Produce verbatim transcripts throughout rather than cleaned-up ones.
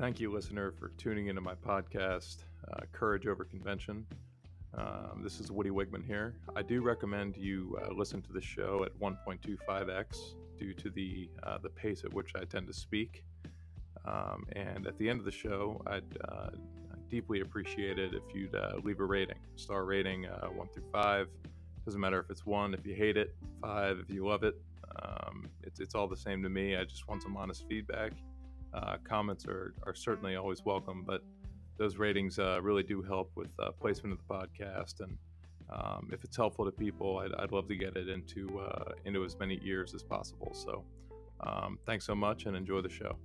Thank you, listener, for tuning into my podcast, uh, Courage Over Convention. Um, this is Woody Wigman here. I do recommend you uh, listen to the show at one point two five x due to the uh, the pace at which I tend to speak. Um, and at the end of the show, I'd uh, deeply appreciate it if you'd uh, leave a rating, star rating, uh, one through five. Doesn't matter if it's one, if you hate it, five, if you love it. Um, it's it's all the same to me. I just want some honest feedback. Uh, comments are, are certainly always welcome, but those ratings uh, really do help with uh, placement of the podcast. And um, if it's helpful to people, I'd, I'd love to get it into uh, into as many ears as possible. So um, thanks so much and enjoy the show.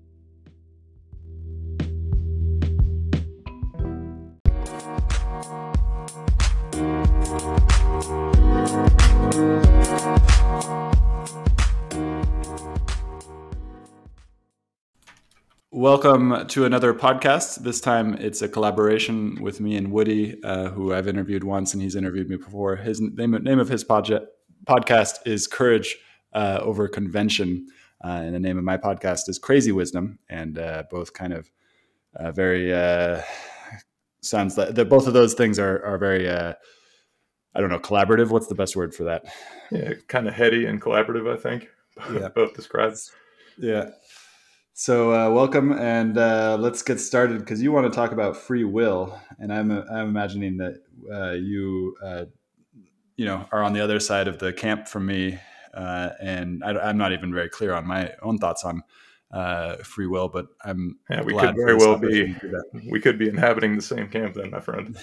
Welcome to another podcast. This time it's a collaboration with me and Woody, uh, who I've interviewed once and he's interviewed me before. His name, name of his podje- podcast is Courage uh, Over Convention. Uh, and the name of my podcast is Crazy Wisdom. And uh, both kind of uh, very, uh, sounds like the, both of those things are, are very, uh, I don't know, collaborative. What's the best word for that? Yeah, kind of heady and collaborative, I think. Yeah. Both described. Yeah. So uh, welcome, and uh, let's get started because you want to talk about free will, and I'm uh, I'm imagining that uh, you uh, you know are on the other side of the camp from me, uh, and I, I'm not even very clear on my own thoughts on uh, free will, but I'm yeah we glad could very well be we could be inhabiting the same camp then, my friend.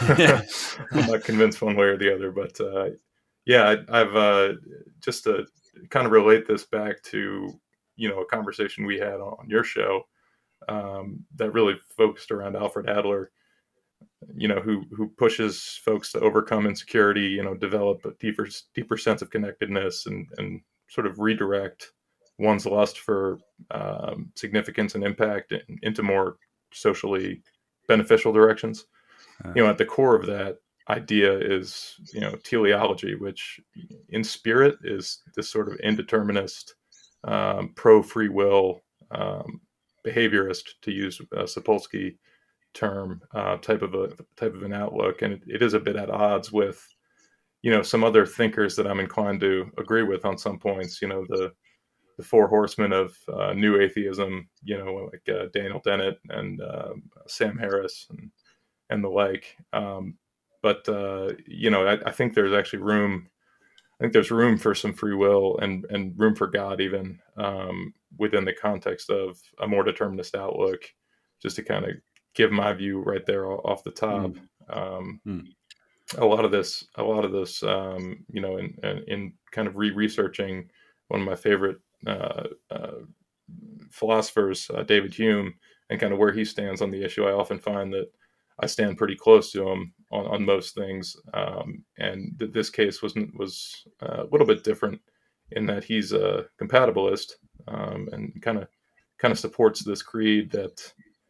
I'm not convinced one way or the other, but uh, yeah, I, I've uh, just to kind of relate this back to, you know, a conversation we had on your show um, that really focused around Alfred Adler, you know, who who pushes folks to overcome insecurity, you know, develop a deeper deeper sense of connectedness and, and sort of redirect one's lust for um, significance and impact into more socially beneficial directions. Uh, you know, at the core of that idea is, you know, teleology, which in spirit is this sort of indeterminist, Um, pro-free will um, behaviorist, to use a Sapolsky term, uh, type of a type of an outlook, and it, it is a bit at odds with, you know, some other thinkers that I'm inclined to agree with on some points. You know, the the four horsemen of uh, new atheism, you know, like uh, Daniel Dennett and uh, Sam Harris and and the like. Um, but uh, you know, I, I think there's actually room. I think there's room for some free will and, and room for God even um, within the context of a more determinist outlook, just to kind of give my view right there off the top. Mm. Um, mm. A lot of this, a lot of this, um, you know, in, in, in kind of re-researching one of my favorite uh, uh, philosophers, uh, David Hume, and kind of where he stands on the issue, I often find that I stand pretty close to him on, on most things. Um, and th- this case was was uh, a little bit different in that he's a compatibilist um, and kind of kind of supports this creed that,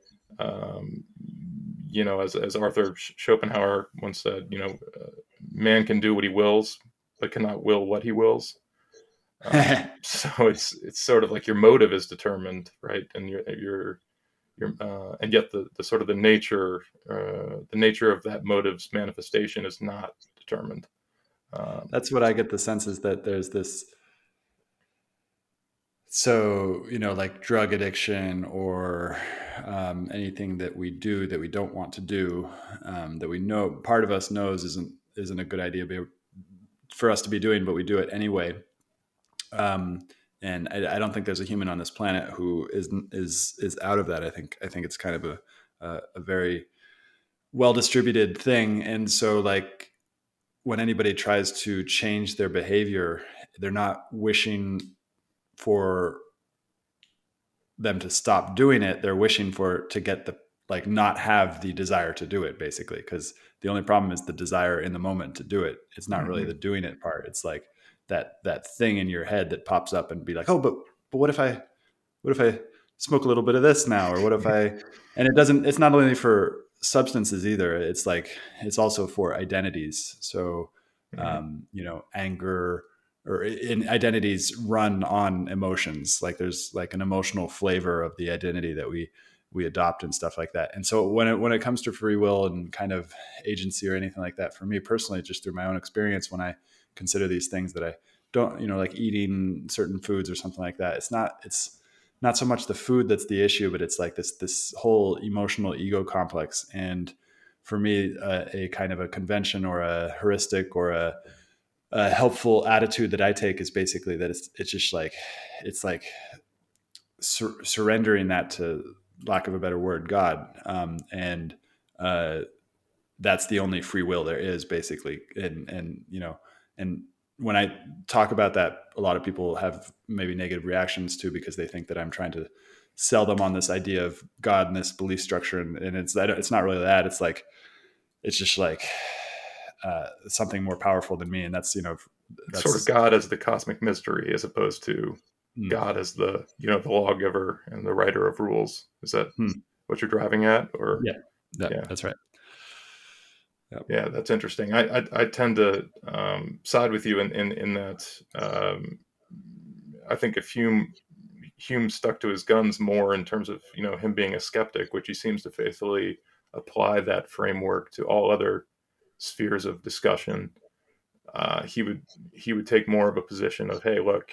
um, you know, as as Arthur Schopenhauer once said, you know, uh, man can do what he wills, but cannot will what he wills. Um, so it's it's sort of like your motive is determined, right? And your your Your, uh, and yet the, the sort of the nature uh, the nature of that motive's manifestation is not determined. Um, That's what I get the sense is that there's this. So, you know, like drug addiction or um, anything that we do that we don't want to do, um, that we know part of us knows isn't isn't a good idea for us to be doing, but we do it anyway. Um, And I, I don't think there's a human on this planet who is is is out of that. I think I think it's kind of a a, a very well distributed thing. And so, like, when anybody tries to change their behavior, they're not wishing for them to stop doing it. They're wishing for to get the like not have the desire to do it, basically, because the only problem is the desire in the moment to do it. It's not mm-hmm. really the doing it part. It's like that that thing in your head that pops up and be like, oh, but but what if I what if I smoke a little bit of this now? Or what if I and it doesn't it's not only for substances either. It's like it's also for identities. So um, you know, anger or in identities run on emotions. Like there's like an emotional flavor of the identity that we we adopt and stuff like that. And so when it, when it comes to free will and kind of agency or anything like that, for me personally, just through my own experience, when I consider these things that I don't, you know, like eating certain foods or something like that, it's not, it's not so much the food that's the issue, but it's like this, this whole emotional ego complex. And for me, uh, a kind of a convention or a heuristic or a, a helpful attitude that I take is basically that it's, it's just like, it's like sur- surrendering that to, lack of a better word, God. Um, and, uh, that's the only free will there is, basically. And, and, you know, and when I talk about that, a lot of people have maybe negative reactions to, because they think that I'm trying to sell them on this idea of God and this belief structure. And, and it's that it's not really that. It's like, it's just like, uh, something more powerful than me. And that's, you know, that's sort of God as the cosmic mystery, as opposed to mm. God as the, you know, the lawgiver and the writer of rules. Is that hmm. what you're driving at? Or yeah, that, yeah, that's right. Yep. Yeah, that's interesting. I, I, I tend to um, side with you in, in, in that um, I think if Hume, Hume stuck to his guns more in terms of, you know, him being a skeptic, which he seems to faithfully apply that framework to all other spheres of discussion, uh, he would he would take more of a position of, hey, look,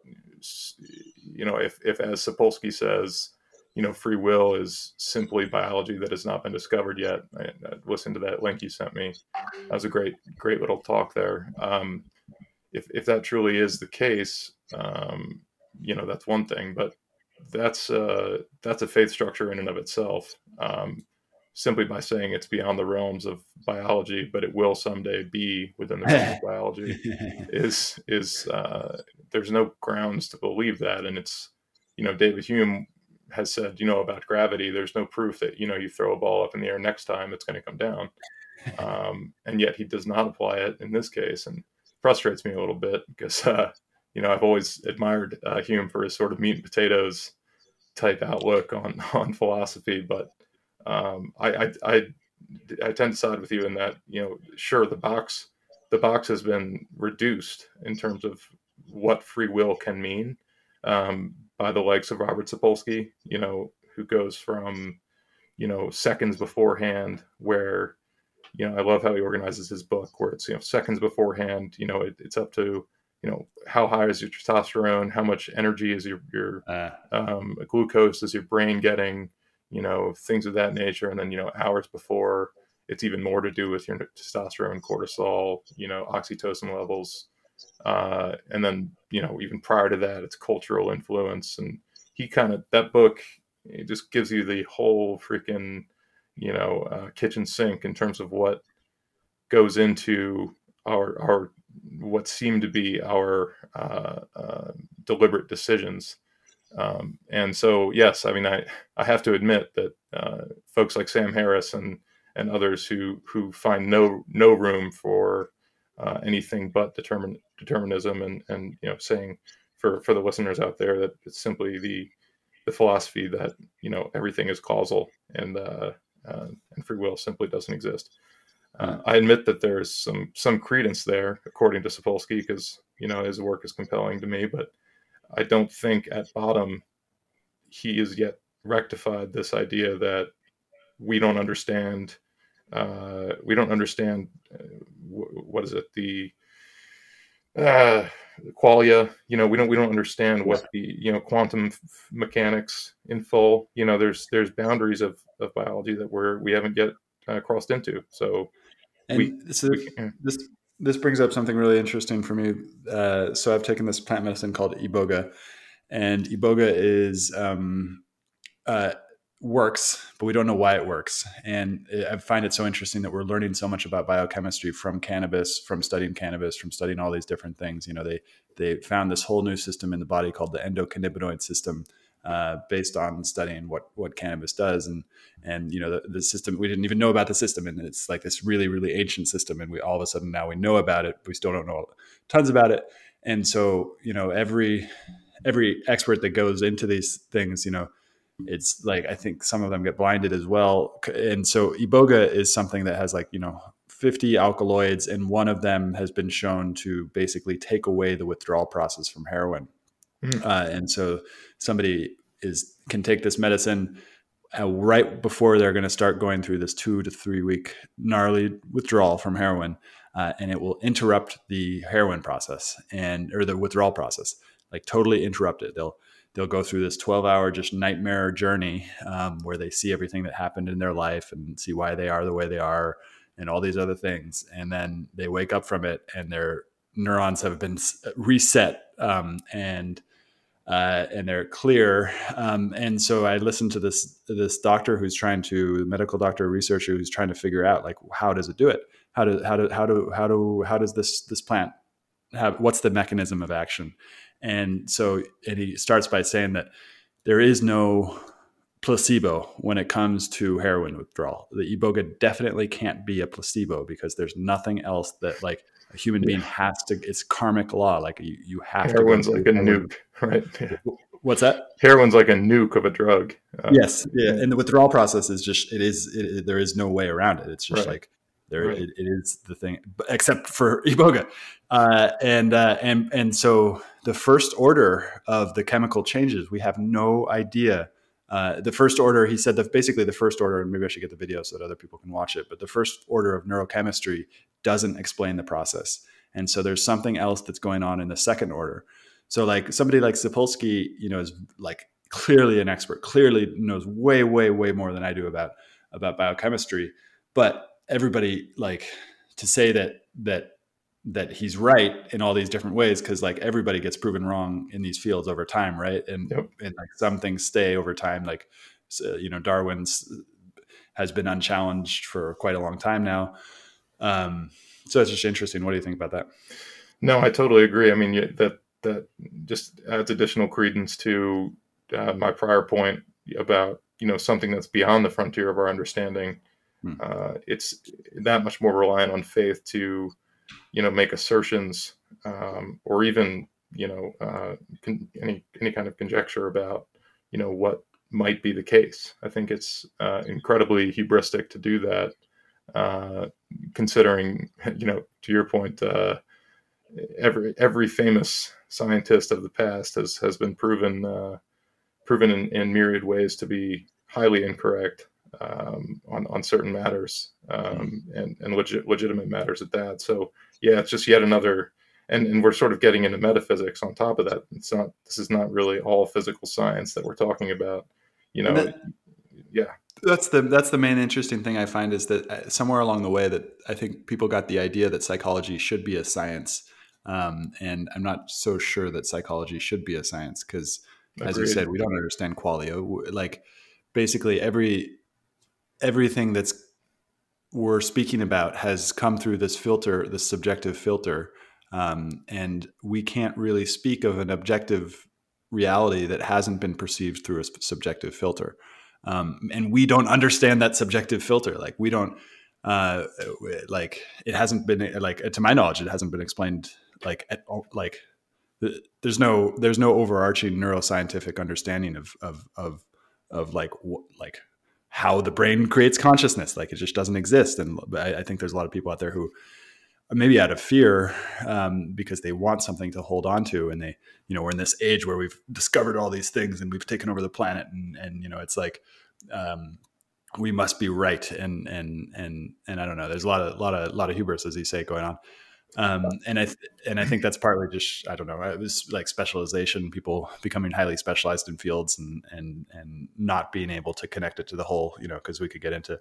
you know, if, if as Sapolsky says, you know, free will is simply biology that has not been discovered yet. I, I listened to that link you sent me. That was a great, great little talk there. Um, if if that truly is the case, um, you know, that's one thing, but that's uh, that's a faith structure in and of itself. Um, simply by saying it's beyond the realms of biology, but it will someday be within the realms of biology, is is uh, there's no grounds to believe that, and it's, you know, David Hume has said, you know, about gravity, there's no proof that, you know, you throw a ball up in the air next time it's going to come down. Um, and yet he does not apply it in this case, and frustrates me a little bit because, uh, you know, I've always admired uh, Hume for his sort of meat and potatoes type outlook on, on philosophy. But um, I, I, I, I tend to side with you in that, you know, sure, the box, the box has been reduced in terms of what free will can mean. Um, by the likes of Robert Sapolsky, you know, who goes from, you know, seconds beforehand, where, you know, I love how he organizes his book, where it's, you know, seconds beforehand, you know, it, it's up to, you know, how high is your testosterone, how much energy is your, your uh. um, glucose is your brain getting, you know, things of that nature. And then, you know, hours before, it's even more to do with your testosterone, cortisol, you know, oxytocin levels. Uh, and then, you know, even prior to that, it's cultural influence. And he kind of, that book, it just gives you the whole freaking, you know, uh, kitchen sink in terms of what goes into our, our, what seem to be our uh, uh, deliberate decisions. Um, and so, yes, I mean, I, I have to admit that uh, folks like Sam Harris and, and others who, who find no, no room for uh, anything but determin, determinism and, and, you know, saying for, for the listeners out there that it's simply the, the philosophy that, you know, everything is causal and, uh, uh, and free will simply doesn't exist. Uh, I admit that there's some, some credence there, according to Sapolsky, because, you know, his work is compelling to me, but I don't think at bottom he has yet rectified this idea that we don't understand. Uh, we don't understand uh, w- what is it? The uh, qualia. You know, we don't we don't understand what the, you know, quantum f- mechanics in full. You know, there's there's boundaries of, of biology that we're we haven't yet uh, crossed into. So and we, so we can, this this brings up something really interesting for me. Uh, so I've taken this plant medicine called Iboga, and Iboga is um, uh, works, but we don't know why it works. And I find it so interesting that we're learning so much about biochemistry from cannabis, from studying cannabis, from studying all these different things. You know, they they found this whole new system in the body called the endocannabinoid system, uh, based on studying what what cannabis does. And and you know, the, the system, we didn't even know about the system, and it's like this really really ancient system, and we all of a sudden now we know about it, but we still don't know tons about it. And so, you know, every every expert that goes into these things, you know, it's like, I think some of them get blinded as well. And so Iboga is something that has, like, you know, fifty alkaloids, and one of them has been shown to basically take away the withdrawal process from heroin. Mm. Uh, and so somebody is can take this medicine uh, right before they're going to start going through this two to three week gnarly withdrawal from heroin, uh, and it will interrupt the heroin process and or the withdrawal process, like totally interrupt it. They'll they'll go through this twelve hour just nightmare journey um, where they see everything that happened in their life and see why they are the way they are and all these other things, and then they wake up from it and their neurons have been reset um, and uh, and they're clear. Um, and so I listened to this this doctor who's trying to medical doctor researcher who's trying to figure out like how does it do it? How do how do how do how do how does this this plant have, what's the mechanism of action? And so and he starts by saying that there is no placebo when it comes to heroin withdrawal. The Iboga definitely can't be a placebo because there's nothing else that like a human being has to, it's karmic law. Like you, you have Heroin's to go like a heroin. nuke, right? What's that? Heroin's like a nuke of a drug. Uh, yes. Yeah. And the withdrawal process is just, it is, it, it, there is no way around it. It's just right. like there, right. it, it is the thing, except for Iboga. Uh, and, uh, and, and so the first order of the chemical changes, we have no idea. Uh, the first order, he said that basically the first order, and maybe I should get the video so that other people can watch it, but the first order of neurochemistry doesn't explain the process. And so there's something else that's going on in the second order. So like somebody like Sapolsky, you know, is like clearly an expert, clearly knows way, way, way more than I do about, about biochemistry. But everybody like to say that, that, that he's right in all these different ways, because like everybody gets proven wrong in these fields over time, right? And yep. and like some things stay over time, like uh, you know, Darwin's has been unchallenged for quite a long time now. Um, so it's just interesting. What do you think about that? No, I totally agree. I mean, that that just adds additional credence to uh, my prior point about, you know, something that's beyond the frontier of our understanding. Hmm. Uh, it's that much more reliant on faith to, you know, make assertions um, or even, you know, uh, con- any any kind of conjecture about, you know, what might be the case. I think it's uh, incredibly hubristic to do that, uh, considering, you know, to your point, uh, every every famous scientist of the past has has been proven uh, proven in, in myriad ways to be highly incorrect um, on on certain matters um, and and legit, legitimate matters at that. So yeah, it's just yet another, and, and we're sort of getting into metaphysics on top of that. It's not, this is not really all physical science that we're talking about, you know. That, yeah. That's the, that's the main interesting thing I find is that somewhere along the way that I think people got the idea that psychology should be a science. Um, and I'm not so sure that psychology should be a science because, as you said, we don't understand qualia. Like basically every, everything that's we're speaking about has come through this filter, this subjective filter. Um, and we can't really speak of an objective reality that hasn't been perceived through a subjective filter. Um, and we don't understand that subjective filter. Like we don't, uh, like it hasn't been like, to my knowledge, it hasn't been explained like, at, like there's no, there's no overarching neuroscientific understanding of, of, of, of like, like, how the brain creates consciousness. Like it just doesn't exist. And I, I think there's a lot of people out there who maybe out of fear um, because they want something to hold on to. And they, you know, we're in this age where we've discovered all these things and we've taken over the planet. And, and you know, it's like um, we must be right. And, and, and, and I don't know, there's a lot of, lot of, lot of hubris, as you say, going on. Um, and I, th- and I think that's partly just, I don't know, it was like specialization, people becoming highly specialized in fields and, and, and not being able to connect it to the whole, you know, cause we could get into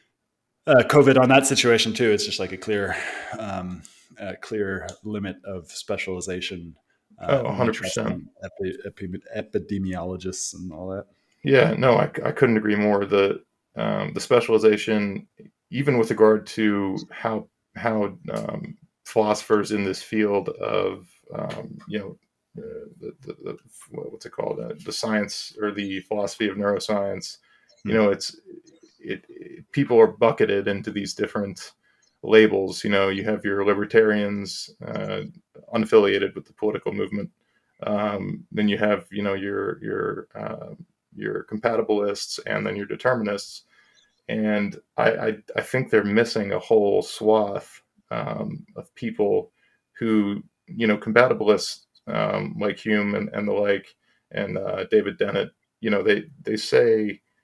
uh, COVID on that situation too. It's just like a clear, um, a clear limit of specialization. Uh, oh, one hundred percent. Epi- epi- epidemiologists and all that. Yeah, no, I, I couldn't agree more. The, um, the specialization, even with regard to how, how, um, philosophers in this field of, um, you know, uh, the, the, the, what's it called? Uh, the science or the philosophy of neuroscience. You know, it's, it, it, people are bucketed into these different labels. You know, you have your libertarians, uh, unaffiliated with the political movement. Um, then you have, you know, your, your, uh, your compatibilists and then your determinists. And I, I, I think they're missing a whole swath Um, of people who, you know, compatibilists um, like Hume and, and the like, and uh, David Dennett, you know, they, they say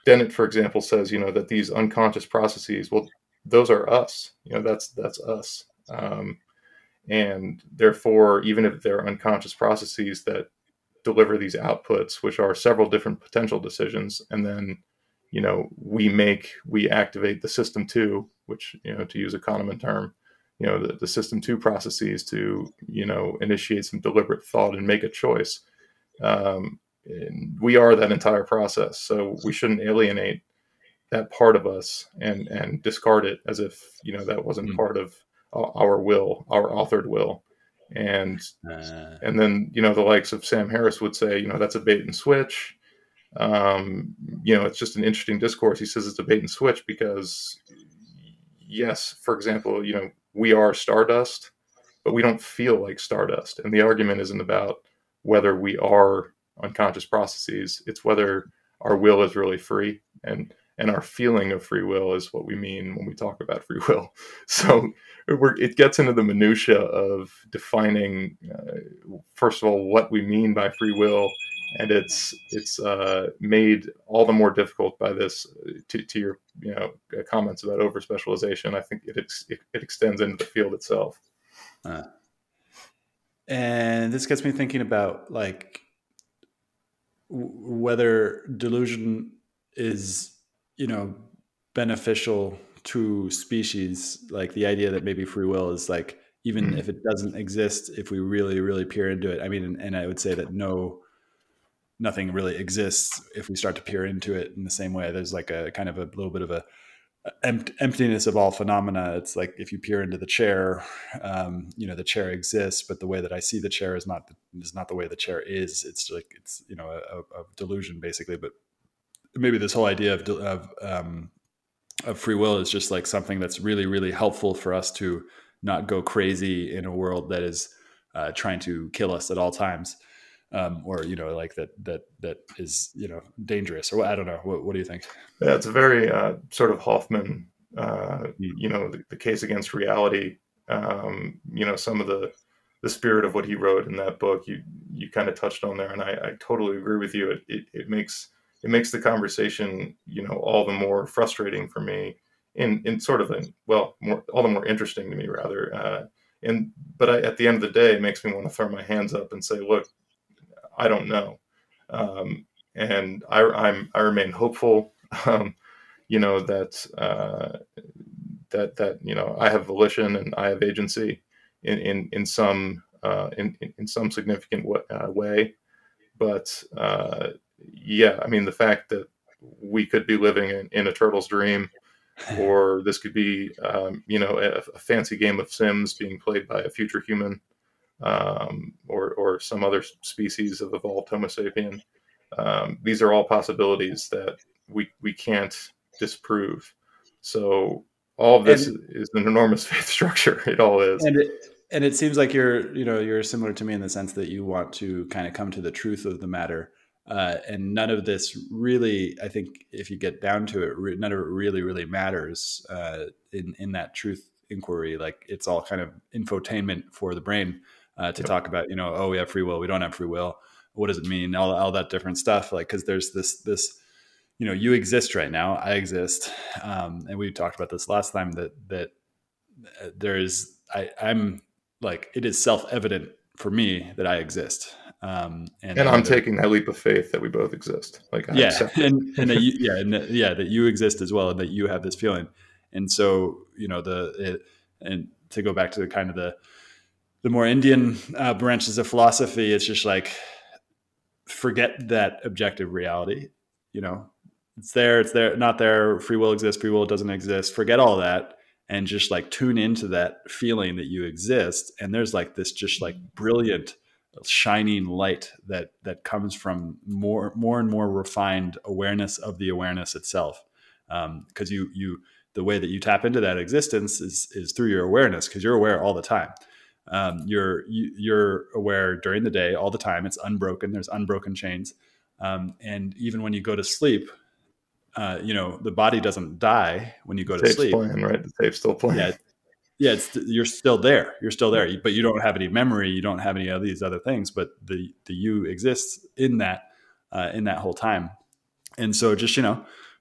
Dennett, for example, says, you know, that these unconscious processes, well, those are us. You know, that's that's us. Um, and therefore, even if they're unconscious processes that deliver these outputs, which are several different potential decisions, and then, you know, we make we activate the system two, which, you know, to use a Kahneman term, you know, the, the system two processes to, you know, initiate some deliberate thought and make a choice. Um, and we are that entire process, so we shouldn't alienate that part of us and and discard it as if, you know, that wasn't Mm. part of our will, our authored will. And Uh, and then, you know, the likes of Sam Harris would say, you know, that's a bait and switch. Um, you know, it's just an interesting discourse. He says it's a bait and switch because, yes, for example, you know, we are stardust, but we don't feel like stardust. And the argument isn't about whether we are unconscious processes. It's whether our will is really free, and and our feeling of free will is what we mean when we talk about free will. So we're, it gets into the minutia of defining, uh, first of all, what we mean by free will, and it's it's uh, made all the more difficult by this. To, to your you know comments about over specialization, I think it, ex, it it extends into the field itself. uh, and this gets me thinking about like w- whether delusion is, you know, beneficial to species, like the idea that maybe free will is like, even Mm. if it doesn't exist, if we really, really peer into it. I mean, and, and I would say that no, nothing really exists if we start to peer into it in the same way. There's like a kind of a little bit of a empt- emptiness of all phenomena. It's like if you peer into the chair, um, you know, the chair exists, but the way that I see the chair is not is not the way the chair is. It's like it's, you know, a, a delusion basically. But maybe this whole idea of of um, of free will is just like something that's really, really helpful for us to not go crazy in a world that is uh, trying to kill us at all times. Um, or, you know, like that, that, that is, you know, dangerous, or I don't know. What, what do you think? Yeah, it's a very uh, sort of Hoffman, uh, Mm. you know, the, the case against reality. Um, you know, some of the the spirit of what he wrote in that book, you you kind of touched on there, and I, I totally agree with you. It, it it makes it makes the conversation, you know, all the more frustrating for me, in in sort of an well, more all the more interesting to me rather. Uh, and but I, at the end of the day, it makes me want to throw my hands up and say, look, I don't know. Um, and I, I'm I remain hopeful. Um, you know that uh, that that you know I have volition and I have agency in in in some uh, in in some significant w- uh, way. But uh, yeah, I mean the fact that we could be living in, in a turtle's dream, or this could be um, you know a, a fancy game of Sims being played by a future human, um, or or some other species of evolved Homo sapien. Um, these are all possibilities that we we can't disprove. So all of this And, is an enormous faith structure. It all is. and it, and it seems like you're, you know, you're similar to me in the sense that you want to kind of come to the truth of the matter. Uh, and none of this really, I think if you get down to it, re- none of it really, really matters uh, in, in that truth inquiry. Like it's all kind of infotainment for the brain uh, to Yep. talk about, you know, oh, we have free will, we don't have free will. What does it mean? All, all that different stuff. Like, cause there's this, this, you know, you exist right now, I exist. Um, and we talked about this last time that, that uh, there is, I, I'm like, it is self-evident for me that I exist. Um, and And that I'm whether, taking that leap of faith that we both exist. Like I yeah, accept and and that it. you, yeah, and that, yeah, that you exist as well, and that you have this feeling. And so, you know, the it, and to go back to the kind of the the more Indian uh, branches of philosophy, it's just like forget that objective reality. You know, it's there, it's there, not there. Free will exists, free will doesn't exist. Forget all that, and just like tune into that feeling that you exist. And there's like this just like brilliant shining light that that comes from more more and more refined awareness of the awareness itself, because um, you you the way that you tap into that existence is is through your awareness, because you're aware all the time. Um, you're you, you're aware during the day all the time. It's unbroken. There's unbroken chains, um, and even when you go to sleep, uh, you know, the body doesn't die when you go The to tape's sleep. playing, right? The tape's still playing. Yeah, yeah, it's you're still there. You're still there, but you don't have any memory. You don't have any of these other things. But the the you exists in that uh, in that whole time. And so, just you know,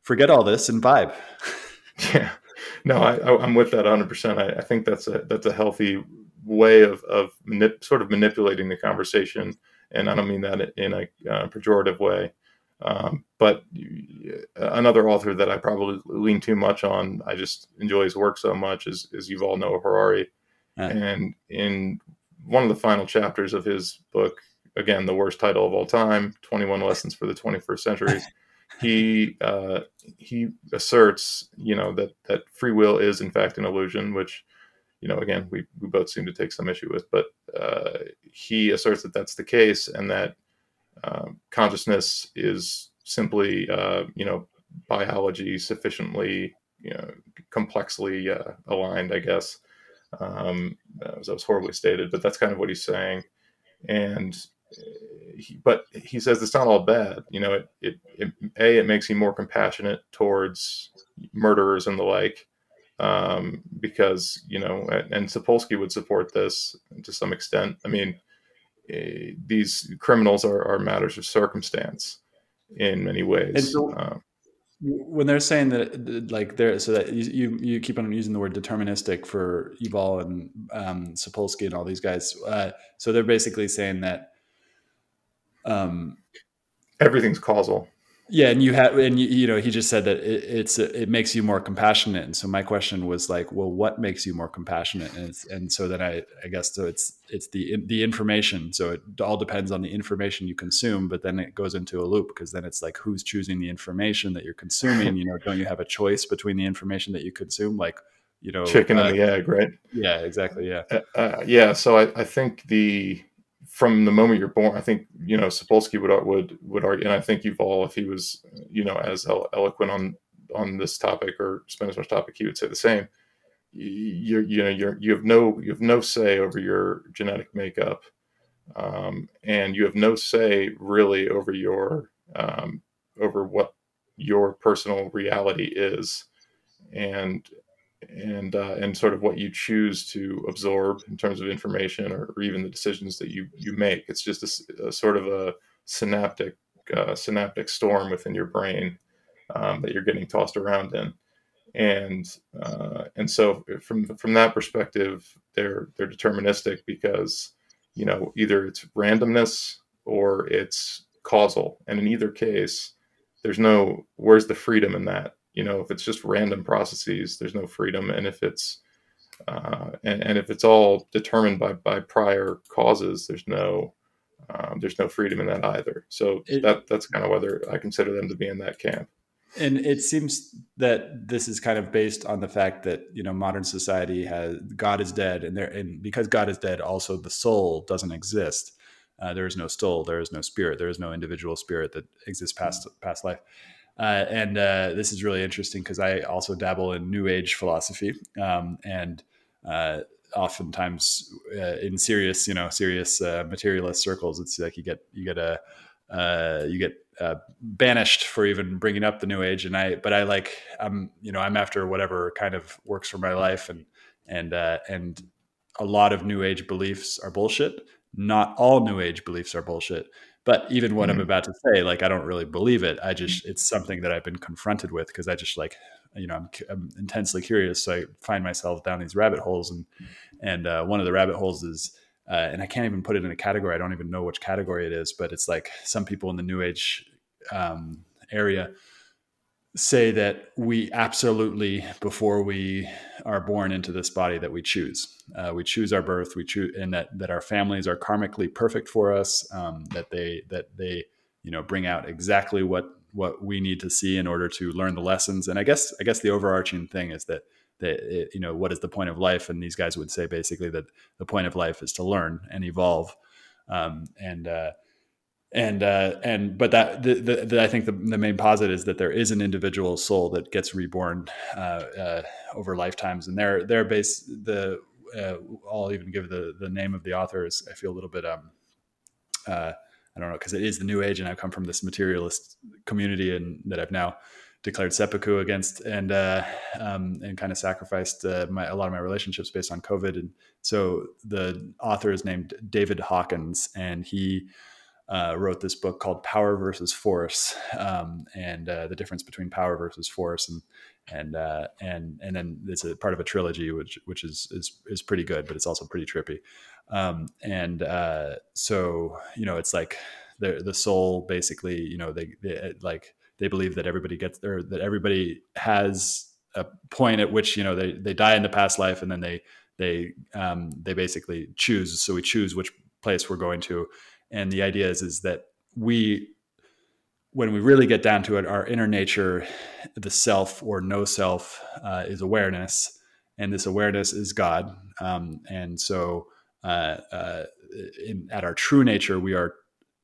forget all this and vibe. Yeah, no, I, I, I'm with that one hundred percent. I, I think that's a that's a healthy way of of manip- sort of manipulating the conversation, and I don't mean that in a uh, pejorative way. Um, but another author that I probably lean too much on, I just enjoy his work so much, is, is Yuval Noah Harari. Uh, And in one of the final chapters of his book, again, the worst title of all time, twenty-one Lessons for the twenty-first Century, he uh, he asserts, you know, that, that free will is in fact an illusion, which, you know, again, we, we both seem to take some issue with, but uh, he asserts that that's the case, and that um, consciousness is simply, uh, you know, biology sufficiently, you know, complexly uh, aligned, I guess. Um, as that was horribly stated, but that's kind of what he's saying. And he, but he says it's not all bad. You know, it, it, it a it makes you more compassionate towards murderers and the like, um, because you know, and, and Sapolsky would support this to some extent. I mean, uh, these criminals are, are matters of circumstance in many ways. And so um, when they're saying that, like they're, so that you, you, you keep on using the word deterministic for Yuval and um, Sapolsky and all these guys. Uh, so they're basically saying that, um, everything's causal. yeah. And you have, and you, you know, he just said that it, it's, it makes you more compassionate. And so my question was like, well, what makes you more compassionate? And it's, and so then I, I guess, so it's, it's the, the information. So it all depends on the information you consume, but then it goes into a loop, because then it's like, who's choosing the information that you're consuming? You know, don't you have a choice between the information that you consume? Like, you know, Chicken uh, and the egg, right? Yeah, exactly. Yeah. Uh, uh, yeah. So I, I think the, from the moment you're born, I think, you know, Sapolsky would, would, would argue, and I think Yuval, if he was, you know, as eloquent on, on this topic or spend as much topic, he would say the same. You, you know, you're, you have no, you have no say over your genetic makeup. Um, and you have no say really over your, um, over what your personal reality is. And, and uh, and sort of what you choose to absorb in terms of information, or, or even the decisions that you you make. It's just a, a sort of a synaptic uh, synaptic storm within your brain um, that you're getting tossed around in, and uh, and so from from that perspective, they're they're deterministic, because you know, either it's randomness or it's causal, and in either case, there's no, where's the freedom in that? You know, if it's just random processes, there's no freedom. And if it's, uh, and, and if it's all determined by, by prior causes, there's no, um, there's no freedom in that either. So It, that, that's kind of whether I consider them to be in that camp. And it seems that this is kind of based on the fact that, you know, modern society has, God is dead, and there, and because God is dead, also the soul doesn't exist. Uh, there is no soul, there is no spirit, there is no individual spirit that exists past past life. Uh, and uh, this is really interesting, because I also dabble in New Age philosophy, um, and uh, oftentimes uh, in serious, you know, serious uh, materialist circles, it's like you get you get a uh, you get uh, banished for even bringing up the New Age. And I, but I like, I'm, you know, I'm after whatever kind of works for my life, and and uh, and a lot of New Age beliefs are bullshit. Not all New Age beliefs are bullshit. But even what mm-hmm. I'm about to say, like, I don't really believe it. I just, it's something that I've been confronted with, because I just like, you know, I'm, I'm intensely curious. So I find myself down these rabbit holes. And, and uh, one of the rabbit holes is, uh, and I can't even put it in a category. I don't even know which category it is, but it's like some people in the New Age um, area say that we absolutely, before we are born into this body, that we choose, uh, we choose our birth, we choose, and that, that our families are karmically perfect for us. Um, that they, that they, you know, bring out exactly what, what we need to see in order to learn the lessons. And I guess, I guess the overarching thing is that, that, it, you know, what is the point of life? And these guys would say basically that the point of life is to learn and evolve. Um, and, uh, And, uh, and, but that, the, the, the, I think the, the main posit is that there is an individual soul that gets reborn, uh, uh, over lifetimes, and they're, they're based, the, uh, I'll even give the, the name of the author is, I feel a little bit, um, uh, I don't know, cause it is the New Age, and I come from this materialist community, and that I've now declared seppuku against, and, uh, um, and kind of sacrificed, uh, my, a lot of my relationships based on COVID. And so the author is named David Hawkins, and he, uh, wrote this book called Power versus Force, um, and uh, the difference between power versus force, and and uh, and and then it's a part of a trilogy, which which is is is pretty good, but it's also pretty trippy. Um, and uh, so you know, it's like the the soul basically, you know, they, they like they believe that everybody gets there, that everybody has a point at which, you know, they they die in the past life, and then they they um, they basically choose. So we choose which place we're going to, and the idea is is that we, when we really get down to it, our inner nature, the self or no self, uh, is awareness, and this awareness is God. Um, and so, uh, uh, in, at our true nature, we are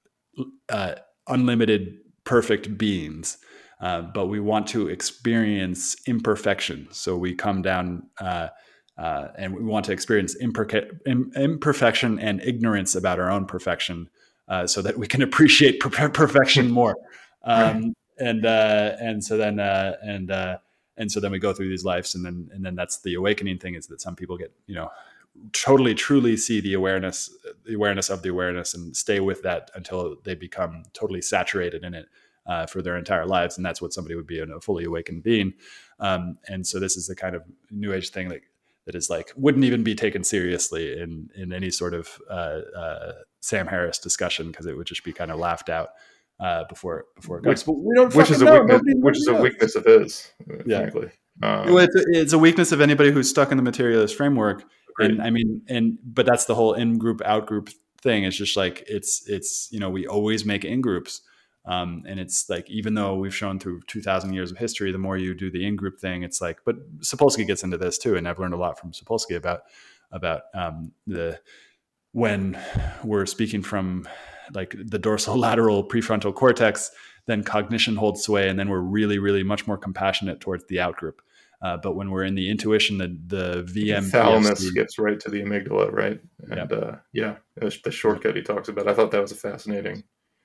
uh, unlimited, perfect beings. Uh, but we want to experience imperfection. So we come down uh, uh, and we want to experience imperca- im- imperfection and ignorance about our own perfection, uh, so that we can appreciate per- perfection more. Um, and uh, and so then uh, and uh, and so then we go through these lives, and then and then that's the awakening thing, is that some people get, you know, totally truly see the awareness the awareness of the awareness and stay with that until they become totally saturated in it uh, for their entire lives, and that's what somebody would be in a fully awakened being. Um, and so this is the kind of new age thing that that is like wouldn't even be taken seriously in in any sort of uh, uh, Sam Harris discussion, because it would just be kind of laughed out uh, before before it comes. Which, But we don't which is fucking a know. weakness. Nobody, Which nobody is a knows. weakness of his, Yeah. frankly. Well, Um, it's, a, it's a weakness of anybody who's stuck in the materialist framework. agreed. And I mean, and but that's the whole in group out group thing. It's just like it's it's you know, we always make in groups, um, and it's like, even though we've shown through two thousand years of history, the more you do the in group thing, it's like. But Sapolsky gets into this too, and I've learned a lot from Sapolsky about about um, the when we're speaking from like the dorsolateral prefrontal cortex, then cognition holds sway, and then we're really, really much more compassionate towards the out group. Uh, but when we're in the intuition, the the The V M P F C, thalamus skips right to the amygdala, right? And yeah, uh, yeah, the shortcut he talks about. I thought that was a fascinating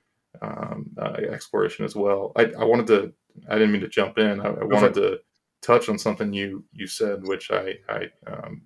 um, uh, exploration as well. I, I wanted to. I didn't mean to jump in. I, I wanted to touch on something you you said, which I I um,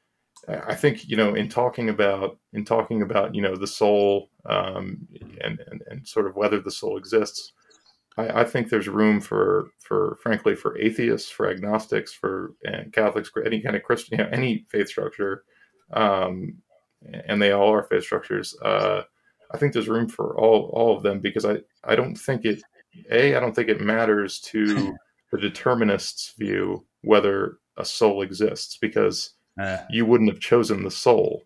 I think, you know, in talking about in talking about you know the soul, um, and, and and sort of whether the soul exists. I, I think there's room for, for frankly, for atheists, for agnostics, for and Catholics, for any kind of Christian, you know, any faith structure, um, and they all are faith structures. Uh, I think there's room for all all of them, because I, I don't think it a I don't think it matters to the determinist's view whether a soul exists, because uh, you wouldn't have chosen the soul,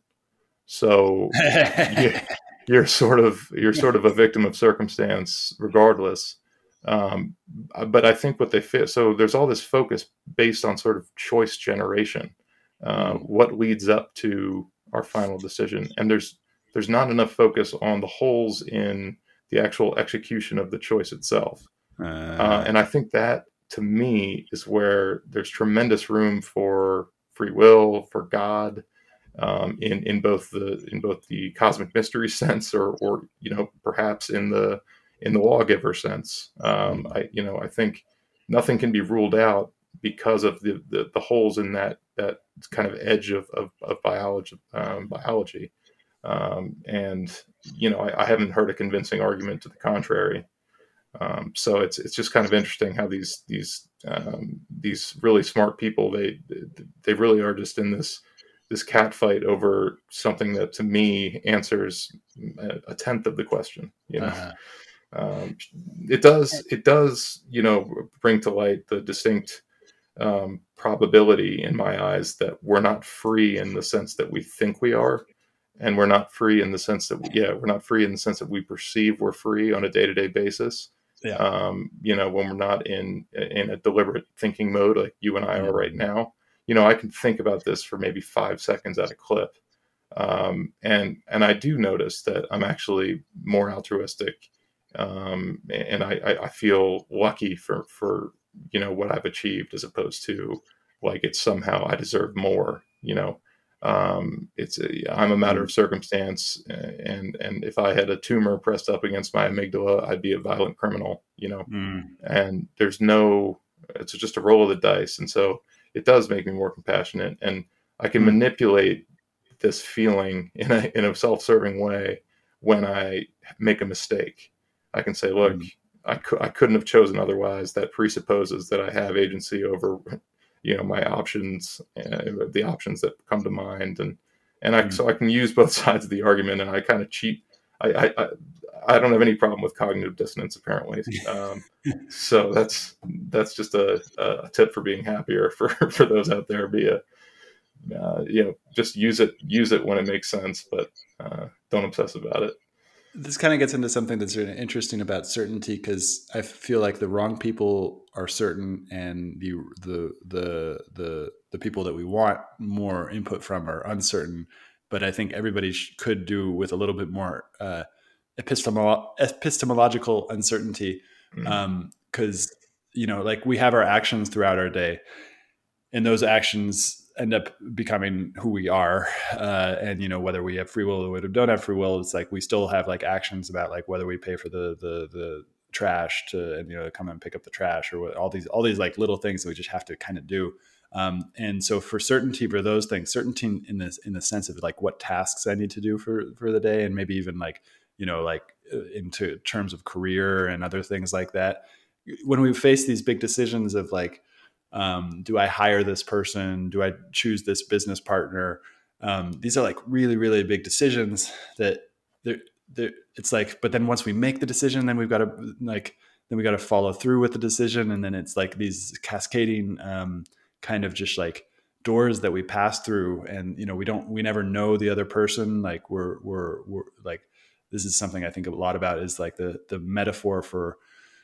so you, you're sort of you're sort of a victim of circumstance regardless. Um, but I think what they fit, so there's all this focus based on sort of choice generation, uh, mm. what leads up to our final decision, and there's there's not enough focus on the holes in the actual execution of the choice itself. uh, Uh, and I think that, to me, is where there's tremendous room for free will, for God, um, in in both the in both the cosmic mystery sense, or or you know perhaps in the in the lawgiver sense. Um, I you know I think nothing can be ruled out because of the the, the holes in that that kind of edge of of, of biology um, biology. Um, and you know I, I haven't heard a convincing argument to the contrary. Um, so it's it's just kind of interesting how these these um, these really smart people, they they really are just in this this cat fight over something that, to me, answers a tenth of the question. You know, uh, um, it does it does you know bring to light the distinct um, probability in my eyes that we're not free in the sense that we think we are, and we're not free in the sense that we, yeah we're not free in the sense that we perceive we're free on a day-to-day basis. yeah. Um, you know, when we're not in in a deliberate thinking mode like you and I are right Mm. now. You know, I can think about this for maybe five seconds at a clip, um, and and I do notice that I'm actually more altruistic, um, and I, I, I feel lucky for for you know what I've achieved, as opposed to like it's somehow I deserve more. You know, um, it's a, I'm a matter Mm. of circumstance, and and if I had a tumor pressed up against my amygdala, I'd be a violent criminal. You know, Mm. and there's no, it's just a roll of the dice, and so it does make me more compassionate, and I can Mm. manipulate this feeling in a in a self-serving way when I make a mistake. I can say, look, Mm. I, cu- I couldn't have chosen otherwise. That presupposes that I have agency over, you know, my options, uh, the options that come to mind. And, and I, Mm. so I can use both sides of the argument, and I kind of cheat. I, I, I, I don't have any problem with cognitive dissonance, apparently. Um, so that's, that's just a, a tip for being happier for, for those out there. Be a, uh, you know, just use it, use it when it makes sense, but uh, don't obsess about it. This kind of gets into something that's really interesting about certainty, because I feel like the wrong people are certain, and the the the the the people that we want more input from are uncertain. But I think everybody sh- could do with a little bit more uh, epistemolo- epistemological uncertainty, Mm. because you know, like we have our actions throughout our day, and those actions end up becoming who we are. Uh, and, you know, whether we have free will or we don't have free will, it's like we still have like actions about like whether we pay for the, the, the trash to, and, you know, come and pick up the trash, or what, all these, all these like little things that we just have to kind of do. Um, and so for certainty for those things, certainty in this, in the sense of like what tasks I need to do for, for the day, and maybe even like, you know, like uh, into terms of career and other things like that. When we face these big decisions of like, um, do I hire this person? Do I choose this business partner? Um, these are like really, really big decisions that they're, they're, it's like, but then once we make the decision, then we've got to like, then we got to follow through with the decision. And then it's like these cascading um, kind of just like doors that we pass through. And, you know, we don't, we never know the other person. Like we're, we're, we're like, this is something I think a lot about, is like the, the metaphor for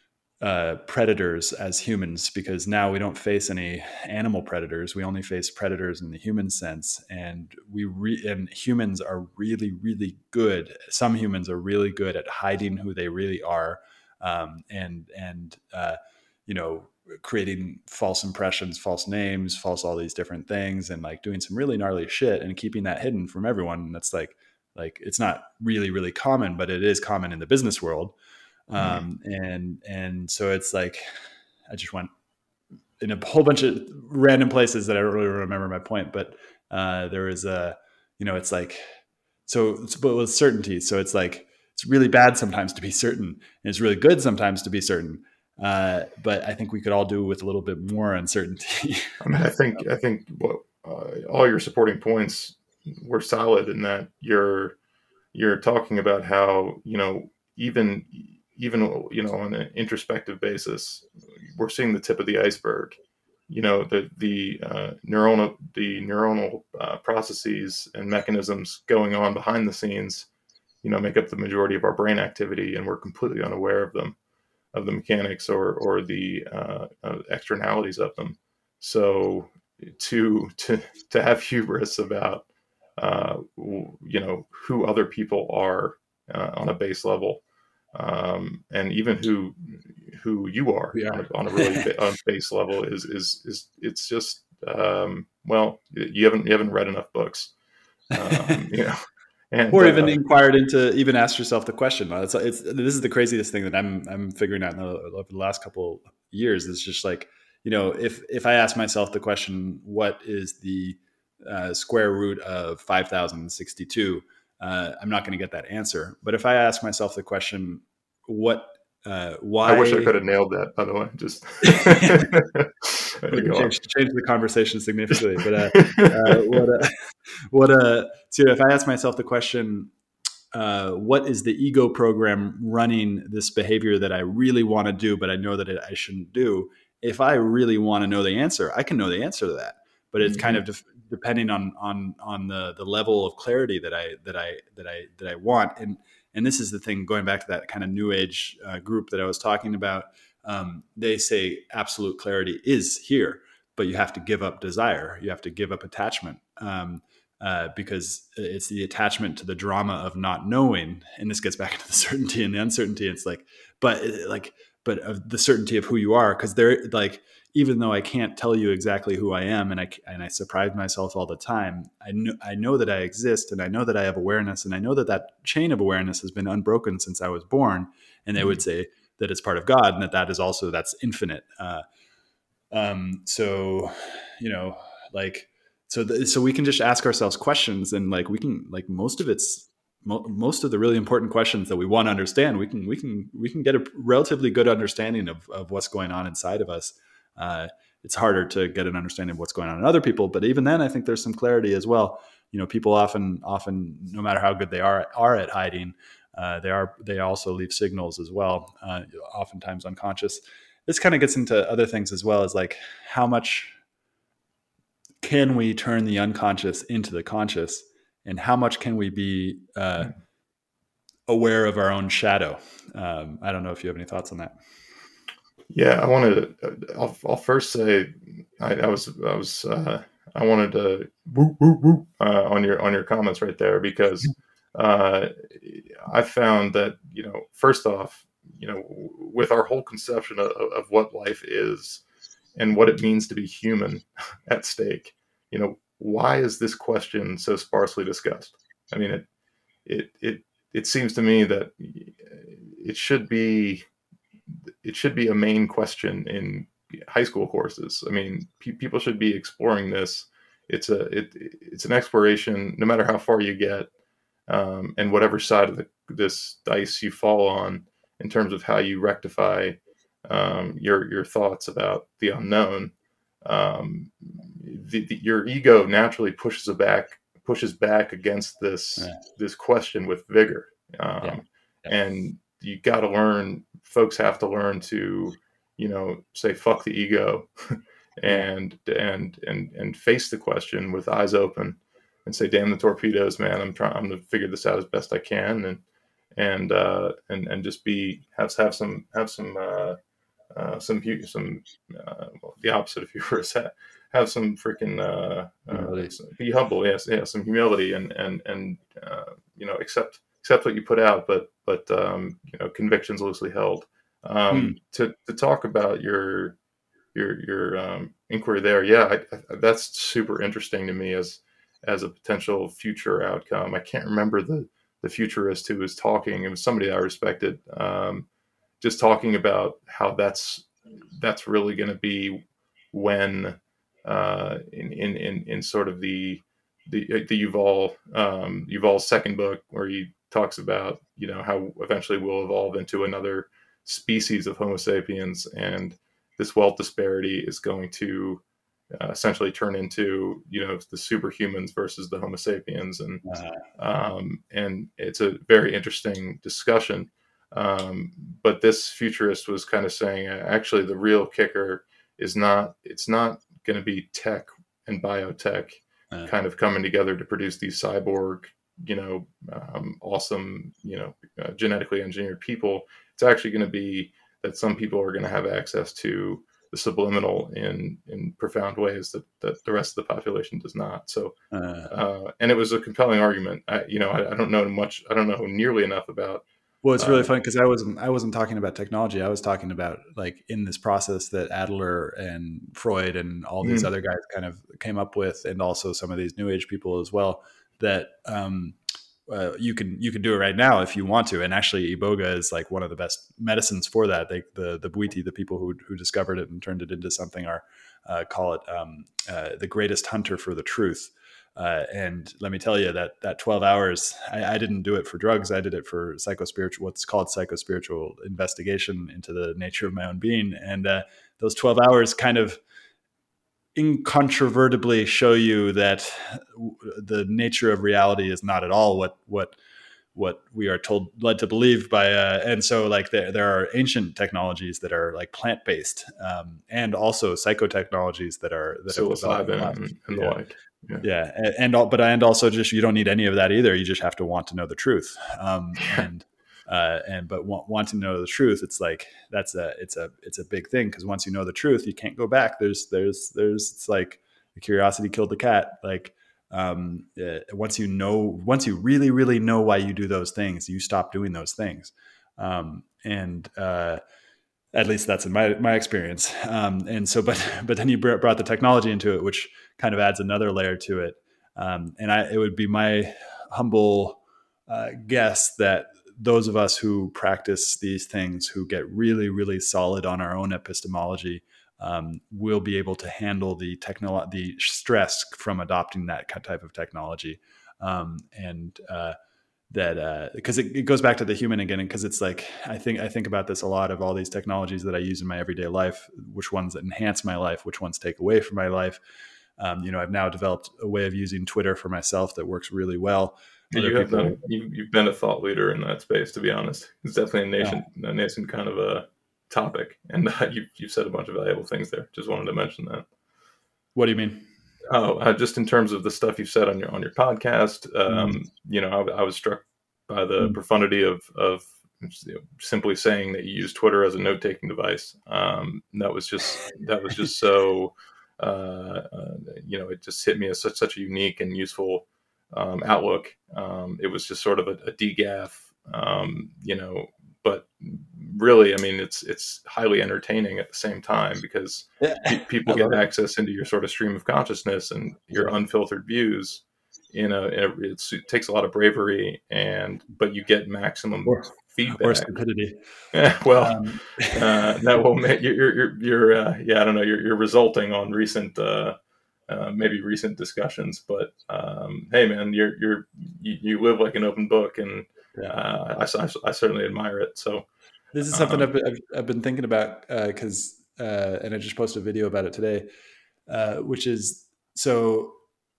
uh, predators as humans, because now we don't face any animal predators. We only face predators in the human sense. And we re- and humans are really, really good. Some humans are really good at hiding who they really are. Um, and, and, uh, you know, creating false impressions, false names, false, all these different things, and like doing some really gnarly shit and keeping that hidden from everyone. And that's like, like, it's not really, really common, but it is common in the business world. Mm. Um, and and so it's like I just went in a whole bunch of random places that I don't really remember my point, but uh, there was a, you know, it's like, so it's, but with certainty, so it's like it's really bad sometimes to be certain, and it's really good sometimes to be certain. Uh, but I think we could all do with a little bit more uncertainty. I mean, I think I think what uh, all your supporting points were solid in that you're you're talking about how, you know, even even you know, on an introspective basis, we're seeing the tip of the iceberg. You know, the the uh, neuronal the neuronal uh, processes and mechanisms going on behind the scenes, you know, make up the majority of our brain activity, and we're completely unaware of them, of the mechanics or or the uh, uh, externalities of them. So to to to have hubris about uh, you know, who other people are uh, on a base level, um, and even who who you are We on are. a, on a really ba- on base level is is is it's just um, well, you haven't you haven't read enough books, um, you know, and Or even uh, inquired into, even ask yourself the question. It's, it's this is the craziest thing that I'm I'm figuring out in the, over the last couple years. It's just like, you know, if if I ask myself the question, what is the uh, square root of five thousand sixty-two? Uh, I'm not going to get that answer. But if I ask myself the question, what, uh, I wish I why? could have nailed that. By the way, just We can go on. change change the conversation significantly. But uh, uh, what uh, what uh, so if I ask myself the question, uh, what is the ego program running this behavior that I really want to do, but I know that it, I shouldn't do? If I really want to know the answer, I can know the answer to that. But it's kind Mm-hmm. of def- depending on on on the the level of clarity that I that I that I that I want. And and this is the thing. Going back to that kind of new age uh, group that I was talking about, um, they say absolute clarity is here, but you have to give up desire. You have to give up attachment. Um, uh, because it's the attachment to the drama of not knowing. And this gets back into the certainty and the uncertainty. It's like, but like, but of the certainty of who you are, because they're like, even though I can't tell you exactly who I am, and I and I surprise myself all the time, I know I know that I exist, and I know that I have awareness, and I know that that chain of awareness has been unbroken since I was born. And they would say that it's part of God, and that that is also that's infinite. Uh, um, so, you know, like, so, the, so we can just ask ourselves questions, and like, we can, like, most of it's mo- most of the really important questions that we want to understand, we can we can we can get a relatively good understanding of of what's going on inside of us. Uh, it's harder to get an understanding of what's going on in other people, but even then, I think there's some clarity as well. You know, people often often, no matter how good they are are at hiding, uh, they are they also leave signals as well, uh, oftentimes unconscious. This kind of gets into other things as well, as like how much can we turn the unconscious into the conscious, and how much can we be uh, aware of our own shadow? Um, I don't know if you have any thoughts on that. Yeah, I wanted to. I'll, I'll first say I, I was I was uh, I wanted to woo, woo, woo, uh, on your on your comments right there, because uh, I found that, you know, first off, you know, with our whole conception of, of what life is and what it means to be human at stake, you know, why is this question so sparsely discussed? I mean, it it it it seems to me that it should be it should be a main question in high school courses. I mean, pe- people should be exploring this. It's a it, it's an exploration, no matter how far you get, um, and whatever side of the, this dice you fall on, in terms of how you rectify um, your your thoughts about the unknown. Um, the, the, your ego naturally pushes a back pushes back against this Yeah. this question with vigor, um, Yeah. Yeah. and you got to learn. Folks have to learn to, you know, say fuck the ego, and yeah. and and and face the question with eyes open, and say, damn the torpedoes, man. I'm trying. I'm gonna figure this out as best I can, and and uh, and and just be have have some have some uh, uh, some some uh, well, the opposite of hubris. Have some freaking uh, uh, be humble. Yes, yeah, some humility, and and and uh, you know, accept accept what you put out, but but um, you know, convictions loosely held. Um, hmm. To to talk about your your your um, inquiry there, yeah, I, I, that's super interesting to me as as a potential future outcome. I can't remember the the futurist who was talking. It was somebody I respected. Um, just talking about how that's that's really going to be when uh, in, in in in sort of the the the Yuval um, Yuval's second book, where he talks about, you know, how eventually we'll evolve into another species of Homo sapiens, and this wealth disparity is going to uh, essentially turn into, you know, the superhumans versus the Homo sapiens, and uh-huh. um, and it's a very interesting discussion. Um, but this futurist was kind of saying, uh, actually, the real kicker is not, it's not going to be tech and biotech uh, kind of coming together to produce these cyborg, you know, um, awesome, you know, uh, genetically engineered people. It's actually going to be that some people are going to have access to the subliminal in, in profound ways that, that the rest of the population does not. So, uh, uh, and it was a compelling argument. I, you know, I, I don't know much, I don't know nearly enough about. Well, it's really uh, funny because I wasn't I wasn't talking about technology. I was talking about, like, in this process that Adler and Freud and all these mm-hmm. other guys kind of came up with, and also some of these New Age people as well, that um, uh, you can you can do it right now if you want to. And actually, Iboga is like one of the best medicines for that. They, the the Bwiti, the people who who discovered it and turned it into something, are uh, call it um, uh, the greatest hunter for the truth. Uh, and let me tell you that that twelve hours, I, I didn't do it for drugs. I did it for psychospiritual, what's called psychospiritual investigation into the nature of my own being. And uh, those twelve hours kind of incontrovertibly show you that the nature of reality is not at all what what what we are told led to believe by. Uh, and so, like, there, there are ancient technologies that are like plant based, um, and also psychotechnologies that are that psilocybin and, and the like. Yeah, yeah. And, and but and also, just, you don't need any of that either. You just have to want to know the truth. Um, and uh, and but want, want to know the truth, it's like that's a it's a it's a big thing, because once you know the truth, you can't go back. There's there's there's it's like the curiosity killed the cat. Like. Um, uh, once you know, once you really, really know why you do those things, you stop doing those things. Um, and, uh, at least that's in my, my experience. Um, and so, but, but then you brought the technology into it, which kind of adds another layer to it. Um, and I, it would be my humble, uh, guess that those of us who practice these things, who get really, really solid on our own epistemology, Um, will be able to handle the technolo- the stress from adopting that type of technology, um, and uh, that because uh, it, it goes back to the human again, because it's like I think I think about this a lot, of all these technologies that I use in my everyday life, which ones enhance my life, which ones take away from my life. Um, you know, I've now developed a way of using Twitter for myself that works really well. Other you have people, been, you, you've been a thought leader in that space, to be honest. It's definitely a nation, yeah. a nascent kind of a topic, and uh, you, you've said a bunch of valuable things there. Just wanted to mention that. What do you mean? Oh, uh, just in terms of the stuff you've said on your on your podcast, um, mm. you know, I, I was struck by the mm. profundity of of you know, simply saying that you use Twitter as a note taking device. Um, that was just that was just so uh, uh, you know, it just hit me as such such a unique and useful um, outlook. Um, it was just sort of a, a D G A F, um, you know, but really, I mean, it's it's highly entertaining at the same time, because yeah. pe- people get access into your sort of stream of consciousness and your unfiltered views. In a, in a it's, it takes a lot of bravery, and but you get maximum or, feedback or stupidity. well, um. uh, no, well, you're you're you're uh, yeah, I don't know. You're you're resulting on recent. Uh, Uh, maybe recent discussions, but um, hey, man, you're you're you, you live like an open book, and uh, I, I, I certainly admire it. So this is something um, I've, I've I've been thinking about, because uh, uh, and I just posted a video about it today, uh, which is so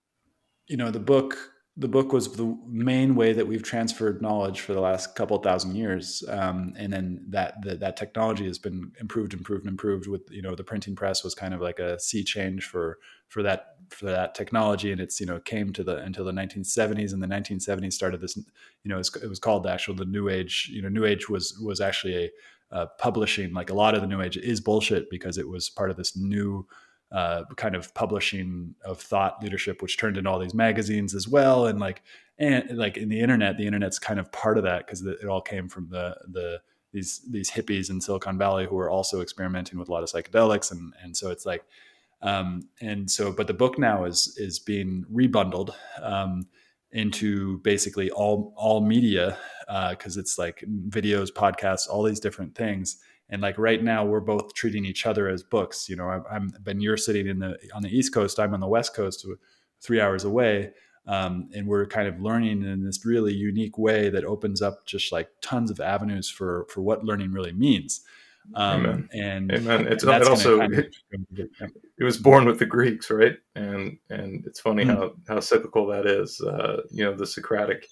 you know the book the book was the main way that we've transferred knowledge for the last couple of thousand years, um, and then that the, that technology has been improved, improved, improved. With you know the printing press was kind of like a sea change for for that for that technology, and it's you know came to the until the nineteen seventies. And the nineteen seventies started this, you know, it was, it was called the actual the New Age. You know, New Age was was actually a uh, publishing. Like a lot of the New Age is bullshit, because it was part of this new Uh, kind of publishing of thought leadership, which turned into all these magazines as well. And like, and like in the internet, the internet's kind of part of that, because it all came from the, the, these, these hippies in Silicon Valley who were also experimenting with a lot of psychedelics. And, and so it's like, um, and so, but the book now is, is being rebundled, um, into basically all, all media, uh, cause it's like videos, podcasts, all these different things. And like right now, we're both treating each other as books. You know, I'm, I'm Ben. You're sitting in the on the East Coast. I'm on the West Coast, three hours away, um, and we're kind of learning in this really unique way that opens up just like tons of avenues for for what learning really means. Um, Amen. And, Amen. It's, and it also kind of, it, it was born with the Greeks, right? And and it's funny mm-hmm. how how cyclical that is. Uh, you know, the Socratic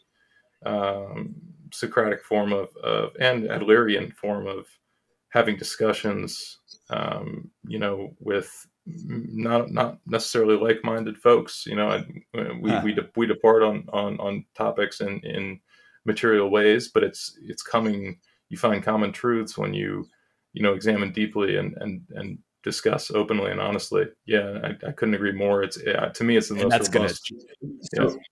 um, Socratic form of, of and Adlerian form of having discussions, um, you know, with not not necessarily like-minded folks. You know, I, we huh. we de- we depart on on on topics in in material ways, but it's it's coming. You find common truths when you you know examine deeply and and and discuss openly and honestly. Yeah, I, I couldn't agree more. It's yeah, to me, it's the and most that's robust. Gonna, so,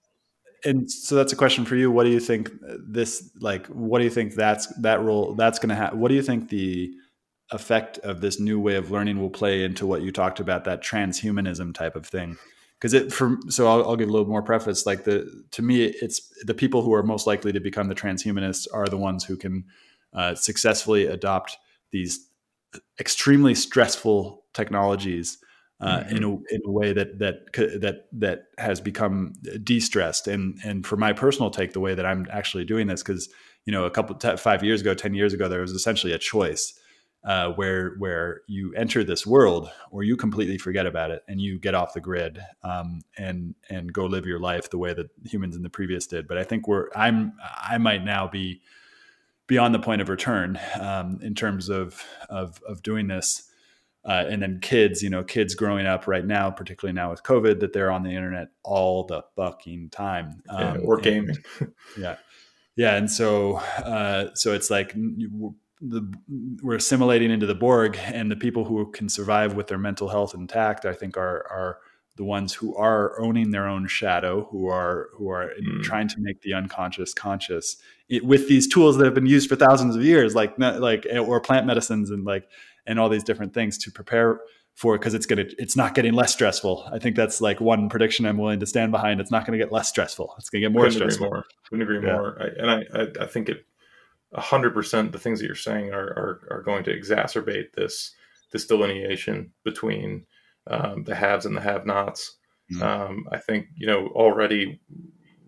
And so that's a question for you. What do you think this, like, what do you think that's, that role that's going to have? What do you think the effect of this new way of learning will play into what you talked about, that transhumanism type of thing? Because it, for, so I'll, I'll give a little more preface. Like the, to me, it's the people who are most likely to become the transhumanists are the ones who can uh, successfully adopt these extremely stressful technologies Uh, mm-hmm. in a in a way that that that that has become de-stressed. And and for my personal take, the way that I'm actually doing this, because you know a couple t- five years ago, ten years ago, there was essentially a choice uh, where where you enter this world or you completely forget about it and you get off the grid, um, and and go live your life the way that humans in the previous did. But I think we're I'm I might now be beyond the point of return, um, in terms of of of doing this. Uh, and then kids, you know, kids growing up right now, particularly now with COVID, that they're on the internet all the fucking time. Um, yeah, or gaming. And, yeah. Yeah. And so, uh, so it's like you, the, we're assimilating into the Borg, and the people who can survive with their mental health intact, I think are, are the ones who are owning their own shadow, who are, who are mm. trying to make the unconscious conscious it, with these tools that have been used for thousands of years, like, like, or plant medicines and like, and all these different things to prepare for it, because it's gonna it's not getting less stressful. I think that's like one prediction I'm willing to stand behind. It's not going to get less stressful. It's going to get more Couldn't stressful. Agree more. Couldn't agree yeah. more. I, and I, I I think it a hundred percent. The things that you're saying are, are are going to exacerbate this this delineation between um, the haves and the have-nots. Mm-hmm. Um, I think you know already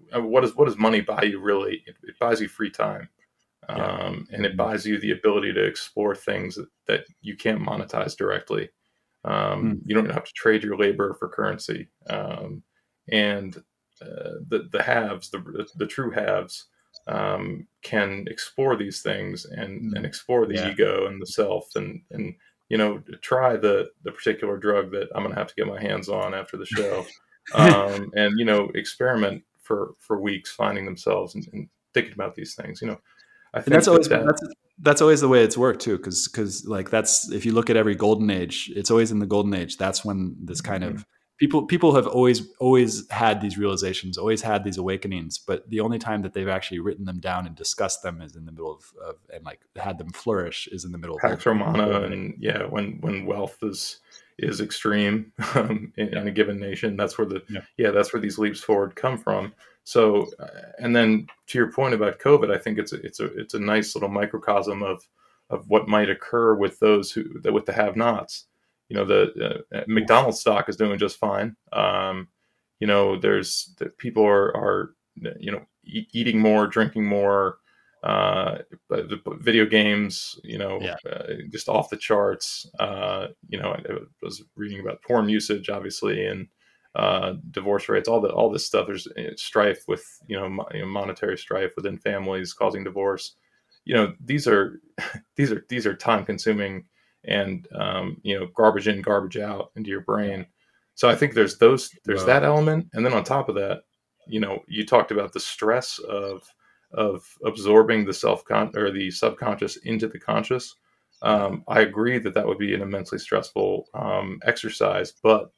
uh, what does what does money buy you really? It, it buys you free time, Yeah. um, and it buys you the ability to explore things that, that you can't monetize directly. Um, Mm. you don't have to trade your labor for currency, um, and uh, the the haves, the the true haves, um, can explore these things and and Mm. explore the Yeah. ego and the self, and and you know try the the particular drug that I'm gonna have to get my hands on after the show, um, and you know experiment for for weeks, finding themselves and, and thinking about these things. You know, I And that's think that always that that's that's always the way it's worked too, because because like that's if you look at every golden age, it's always in the golden age. That's when this kind Mhm. of people people have always always had these realizations, always had these awakenings. But the only time that they've actually written them down and discussed them is in the middle of, of and like had them flourish is in the middle of Pax old Romana, golden age. and yeah, when when wealth is is extreme um, in, Yeah, in a given nation, that's where the yeah, yeah that's where these leaps forward come from. So, uh, and then to your point about COVID, I think it's a, it's a it's a nice little microcosm of of what might occur with those who that with the have-nots. You know, the uh, oof, McDonald's stock is doing just fine. Um, you know, there's the people are are you know e- eating more, drinking more, uh, but the video games, you know, yeah, uh, just off the charts. Uh, you know, I was reading about porn usage, obviously, and uh, divorce rates, all the all this stuff. There's uh, strife with you know, mo- you know monetary strife within families causing divorce. You know, these are these are these are time consuming and um, you know garbage in, garbage out into your yeah. brain. So I think there's those there's Well, that element, and then on top of that, you know, you talked about the stress of of absorbing the self con or the subconscious into the conscious. yeah. Um, I agree that that would be an immensely stressful um, exercise, but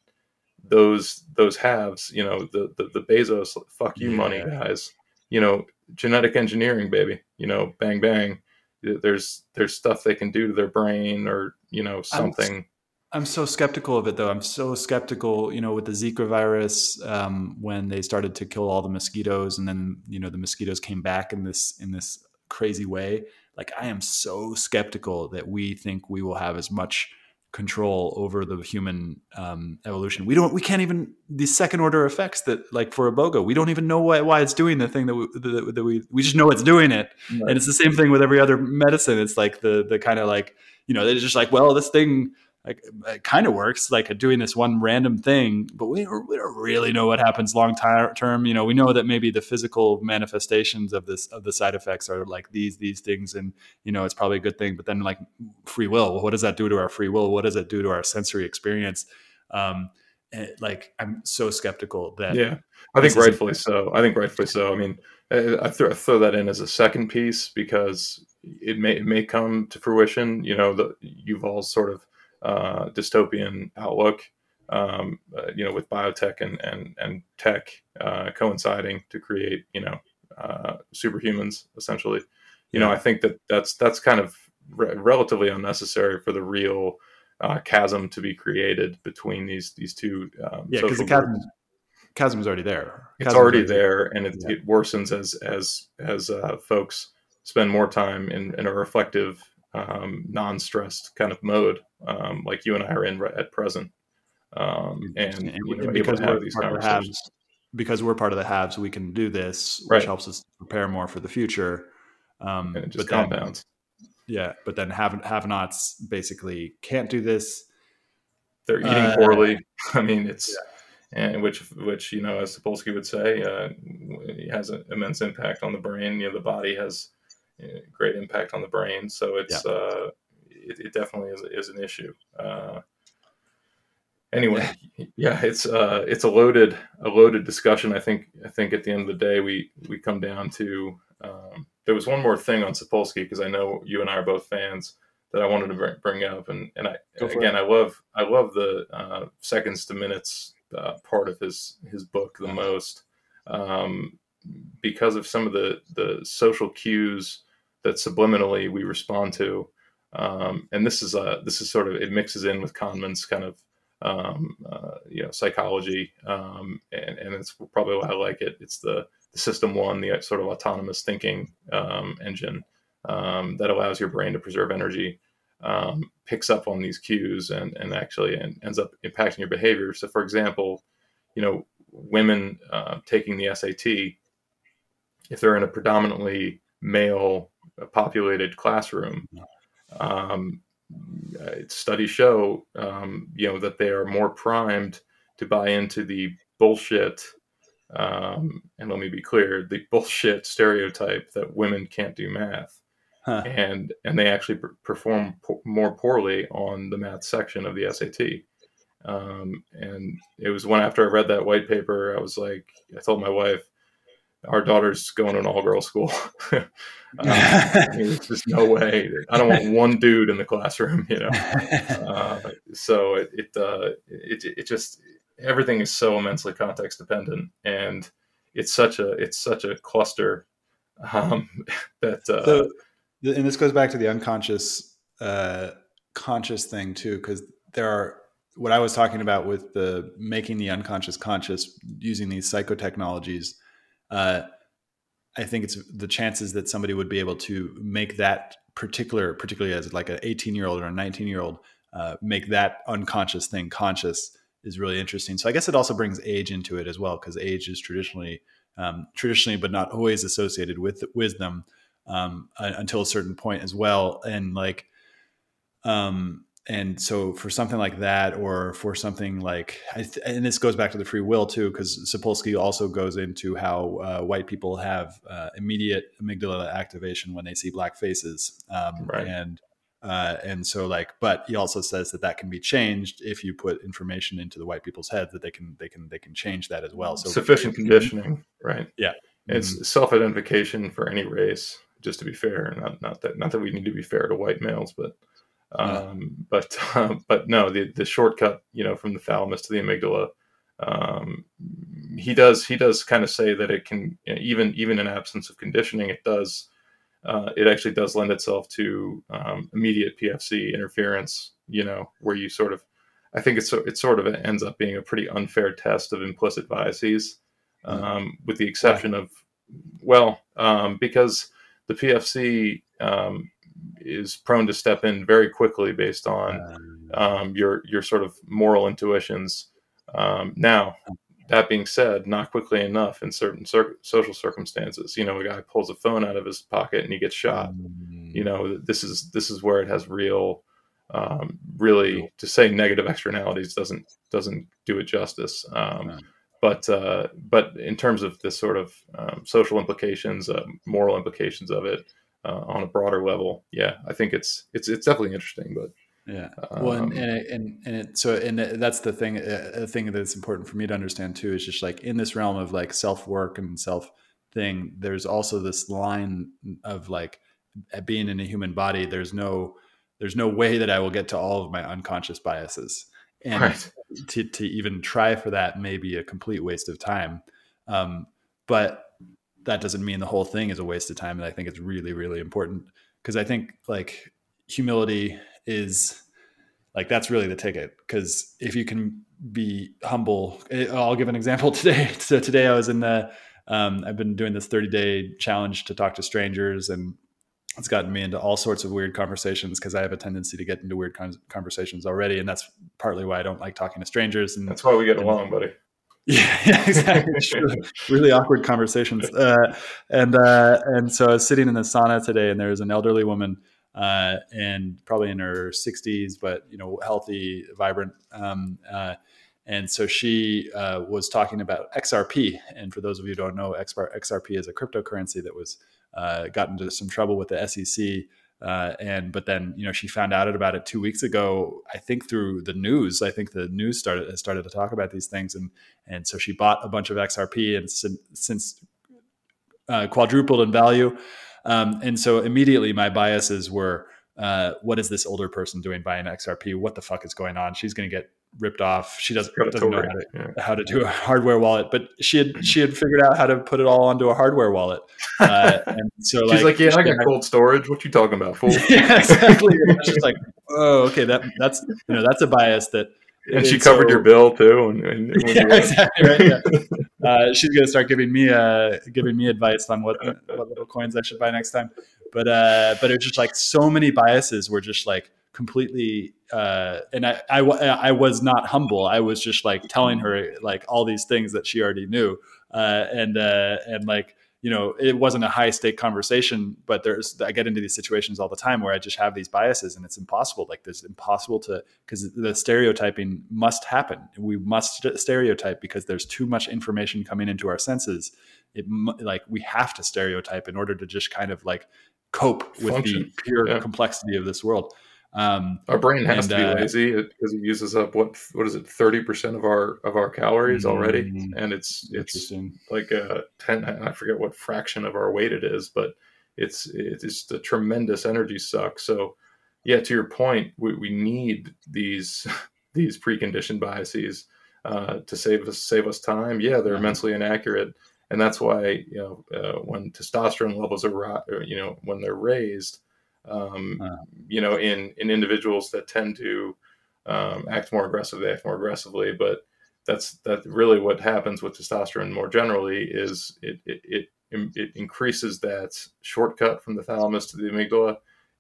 those those halves, you know, the, the the Bezos fuck you money Yeah. guys, you know, genetic engineering, baby, you know, bang bang. There's there's stuff they can do to their brain, or you know I'm something. I'm so skeptical of it, though. I'm so skeptical, you know, with the Zika virus, um, when they started to kill all the mosquitoes, and then you know the mosquitoes came back in this in this crazy way. Like, I am so skeptical that we think we will have as much control over the human um, evolution. We don't. We can't even the second order effects that, like for Iboga, we don't even know why, why it's doing the thing that we, that, that we we just know it's doing it. And Right. it's the same thing with every other medicine. It's like the the kind of like, you know, they're just like, well, this thing like it kind of works like doing this one random thing, but we, we don't really know what happens long term. You know, we know that maybe the physical manifestations of this of the side effects are like these these things, and you know it's probably a good thing. But then like free will, well, what does that do to our free will? What does it do to our sensory experience? Um, and, like, I'm so skeptical that Yeah, I think this isn't. rightfully so. I think rightfully so. I mean, uh, I throw, I throw that in as a second piece because it may it may come to fruition. You know, the Yuval's sort of uh, dystopian outlook. Um, uh, you know, with biotech and and and tech uh, coinciding to create you know uh, superhumans essentially. You know, I Yeah, think that that's that's kind of re- relatively unnecessary for the real uh, chasm to be created between these these two um, yeah, because the social groups. chasm chasm is already there. It's Chasm is already already there. there, and it, Yeah, it worsens as as as uh, folks spend more time in, in a reflective, um, non-stressed kind of mode, um, like you and I are in right at present, um, interesting. and And, you we, know, and able because to we're have these part of the conversations. haves, because we're part of the haves, we can do this, which Right, helps us prepare more for the future. and it Um, just but then, compounds. yeah, but then have have nots basically can't do this. They're eating Uh, poorly. I mean, it's yeah, and which which you know, as Sapolsky would say, uh, it has an immense impact on the brain. You know, the body has uh, great impact on the brain, so yeah, it's uh, it, it definitely is, is an issue. Uh, yeah, anyway, yeah, it's uh, it's a loaded a loaded discussion. I think I think at the end of the day, we we come down to um, there was one more thing on Sapolsky because I know you and I are both fans that I wanted to bring, bring up, and and I go for it. again I love I love the uh, seconds to minutes uh, part of his his book the Uh, most um, because of some of the the social cues that subliminally we respond to. Um, and this is a this is sort of it mixes in with Kahneman's kind of um, uh, you know, psychology, um, and, and it's probably why I like it. It's the, the system one, the sort of autonomous thinking um, engine um, that allows your brain to preserve energy, um, picks up on these cues and, and actually and ends up impacting your behavior. So, for example, you know, women uh, taking the S A T, if they're in a predominantly male populated classroom, um, studies show, um, you know, that they are more primed to buy into the bullshit. Um, and let me be clear, the bullshit stereotype that women can't do math. Huh. And and they actually per- perform po- more poorly on the math section of the S A T. Um, and it was when after I read that white paper, I was like, I told my wife, our daughter's going to an all-girl school. um, I mean, there's just no way. I don't want one dude in the classroom, you know. Uh, so it it, uh, it it just everything is so immensely context dependent, and it's such a it's such a cluster um, that. Uh, so, and this goes back to the unconscious uh, conscious thing too, because there are what I was talking about with the making the unconscious conscious using these psychotechnologies. Uh, I think it's the chances that somebody would be able to make that particular, particularly as like an eighteen year old or a nineteen year old, uh, make that unconscious thing conscious is really interesting. So I guess it also brings age into it as well, because age is traditionally, um, traditionally, but not always associated with wisdom um, until a certain point as well. And like, um, and so for something like that, or for something like, I th- and this goes back to the free will too, because Sapolsky also goes into how uh, white people have uh, immediate amygdala activation when they see black faces. Um, right. And, uh, and so like, but he also says that that can be changed if you put information into the white people's head, that they can, they can, they can change that as well. So sufficient conditioning, right? Yeah. It's mm-hmm. self-identification for any race, just to be fair. Not, not that, not that we need to be fair to white males, but Um, yeah. but, uh, but no, the, the shortcut, you know, from the thalamus to the amygdala, um, he does, he does kind of say that it can, you know, even, even in absence of conditioning, it does, uh, it actually does lend itself to, um, immediate P F C interference, you know, where you sort of, I think it's, it sort of ends up being a pretty unfair test of implicit biases, um, mm-hmm. with the exception Why? of, well, um, because the P F C, um, is prone to step in very quickly based on um, your your sort of moral intuitions. Um, now, that being said, not quickly enough in certain cir- social circumstances. You know, a guy pulls a phone out of his pocket and he gets shot. Mm. You know, this is this is where it has real, um, really to say negative externalities doesn't doesn't do it justice. Um, right. But uh, but in terms of the sort of um, social implications, uh, moral implications of it. Uh, on a broader level, yeah, I think it's it's it's definitely interesting. But yeah, um, well, and and it, and, and it, so and that's the thing. A thing that's important for me to understand too is just like in this realm of like self work and self thing. There's also this line of like being in a human body. There's no there's no way that I will get to all of my unconscious biases, and right. to to even try for that may be a complete waste of time. Um, but that doesn't mean the whole thing is a waste of time. And I think it's really, really important because I think like humility is like, that's really the ticket. Because if you can be humble, I'll give an example today. So today I was in the, um, I've been doing this thirty day challenge to talk to strangers, and it's gotten me into all sorts of weird conversations because I have a tendency to get into weird conversations already. And that's partly why I don't like talking to strangers. And that's why we get and, along, buddy. Yeah, yeah, exactly. really, really awkward conversations. Uh, and uh, and so I was sitting in the sauna today, and there was an elderly woman, uh, and probably in her sixties, but you know, healthy, vibrant. Um, uh, and so she uh, was talking about X R P. And for those of you who don't know, X R P is a cryptocurrency that was uh, got into some trouble with the S E C. Uh, and but then you know she found out about it two weeks ago. I think through the news. I think the news started started to talk about these things, and and so she bought a bunch of X R P and since, since uh, quadrupled in value. Um, and so immediately my biases were, uh, what is this older person doing buying X R P? What the fuck is going on? She's going to get ripped off. She doesn't, doesn't know how to, yeah. how to do a hardware wallet, but she had she had figured out how to put it all onto a hardware wallet. Uh, and so she's like, like, yeah, she I got had, cold storage. What you talking about, fool? Yeah, exactly. She's like, oh, okay, that that's you know that's a bias that. And she covered so, your bill too. And, and, and yeah, exactly right. Yeah. uh, she's gonna start giving me uh, giving me advice on what what little coins I should buy next time. But uh, but it's just like so many biases were just like completely. Uh, and I, I I was not humble. I was just like telling her like all these things that she already knew. Uh, and uh, and like you know, it wasn't a high stake conversation, but there's, I get into these situations all the time where I just have these biases, and it's impossible. Like this impossible to, because the stereotyping must happen. We must stereotype because there's too much information coming into our senses. It like, we have to stereotype in order to just kind of like cope with Function. the pure yeah. complexity of this world. Um, our brain has and, to be uh, lazy because it uses up what what is it thirty percent of our of our calories already, mm, and it's it's like a ten I forget what fraction of our weight it is, but it's it's a tremendous energy suck. So yeah, to your point, we, we need these these preconditioned biases uh, to save us save us time. Yeah, they're uh-huh. immensely inaccurate, and that's why you know uh, when testosterone levels are or, you know when they're raised. Um, uh, you know, in, in individuals that tend to um, act more aggressively, act more aggressively. But that's that really what happens with testosterone more generally is it it it, it increases that shortcut from the thalamus to the amygdala,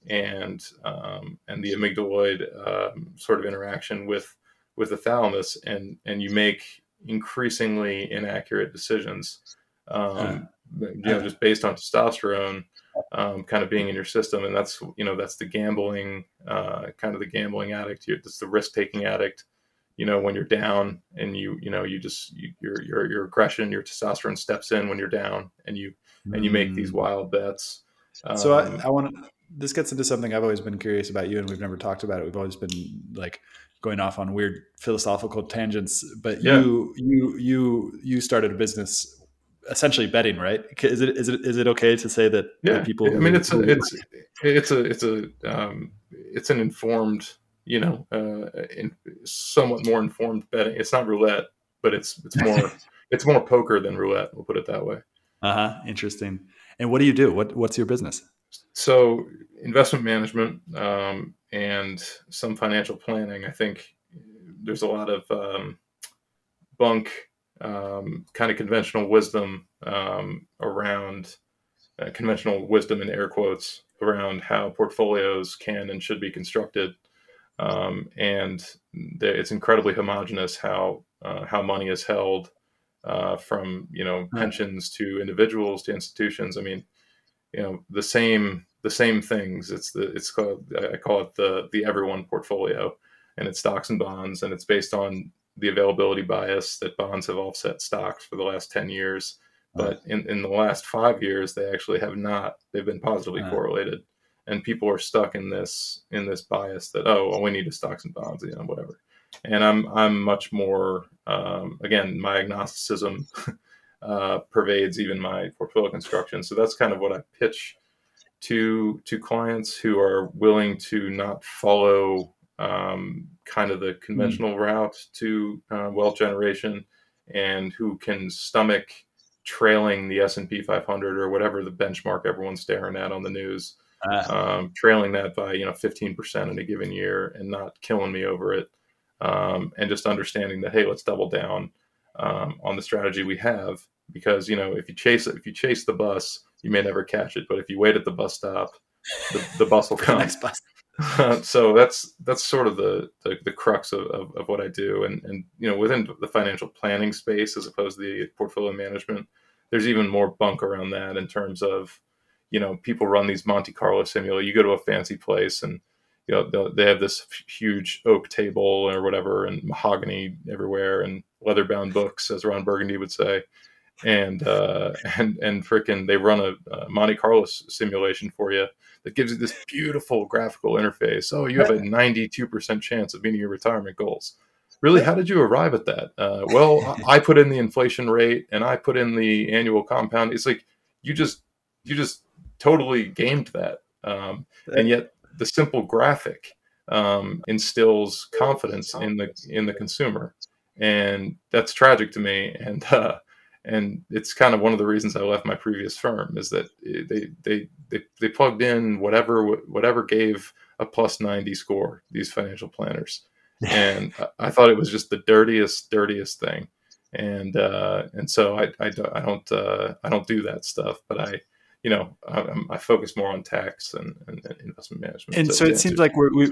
and um, and the amygdaloid um, sort of interaction with with the thalamus, and and you make increasingly inaccurate decisions, um, uh, you know, just based on testosterone. Um, kind of being in your system, and that's you know that's the gambling uh, kind of the gambling addict. It's the risk taking addict. You know when you're down, and you you know you just you, your your your aggression, your testosterone steps in when you're down, and you mm. and you make these wild bets. Um, so I, I want to. This gets into something I've always been curious about you, and we've never talked about it. We've always been like going off on weird philosophical tangents. But yeah. you you you you started a business. Essentially betting, right? Is it is it is it okay to say that? Yeah, that people. I mean, it's a, it's it's a it's a um, it's an informed, you know, uh, in, somewhat more informed betting. It's not roulette, but it's it's more it's more poker than roulette. We'll put it that way. Uh huh. Interesting. And what do you do? What what's your business? So investment management um, and some financial planning. I think there's a lot of um, bunk. Um, kind of conventional wisdom um, around uh, conventional wisdom in air quotes around how portfolios can and should be constructed, um, and it's incredibly homogenous how uh, how money is held uh, from you know pensions to individuals to institutions. I mean, you know the same the same things. It's the it's called I call it the the everyone portfolio, and it's stocks and bonds, and it's based on the availability bias that bonds have offset stocks for the last ten years. But in, in the last five years, they actually have not. They've been positively uh, correlated. And people are stuck in this in this bias that, oh, well, we need to stocks and bonds, you know, whatever. And I'm I'm much more, um, again, my agnosticism uh, pervades even my portfolio construction. So that's kind of what I pitch to to clients who are willing to not follow Um, kind of the conventional mm. route to uh, wealth generation, and who can stomach trailing the S and P five hundred or whatever the benchmark everyone's staring at on the news, uh, um, trailing that by you know fifteen percent in a given year and not killing me over it, um, and just understanding that, hey, let's double down um, on the strategy we have, because you know if you chase it, if you chase the bus, you may never catch it, but if you wait at the bus stop, the, the bus will come. Next bus. So that's that's sort of the the, the crux of, of, of what I do, and and you know within the financial planning space as opposed to the portfolio management, there's even more bunk around that in terms of you know people run these Monte Carlo simulations. You go to a fancy place and you know they have this huge oak table or whatever and mahogany everywhere and leather bound books, as Ron Burgundy would say, and uh, and and frickin' they run a, a Monte Carlo simulation for you that gives you this beautiful graphical interface. Oh, you have a ninety-two percent chance of meeting your retirement goals. Really, how did you arrive at that? Uh, well, I put in the inflation rate and I put in the annual compound. It's like you just you just totally gamed that, um, and yet the simple graphic um, instills confidence in the in the consumer, and that's tragic to me. And uh, And it's kind of one of the reasons I left my previous firm is that they they they, they plugged in whatever whatever gave a plus ninety score, these financial planners, and I thought it was just the dirtiest dirtiest thing, and uh, and so I I don't I don't, uh, I don't do that stuff, but I you know I, I focus more on tax and, and, and investment management. And so, so it seems like we're, we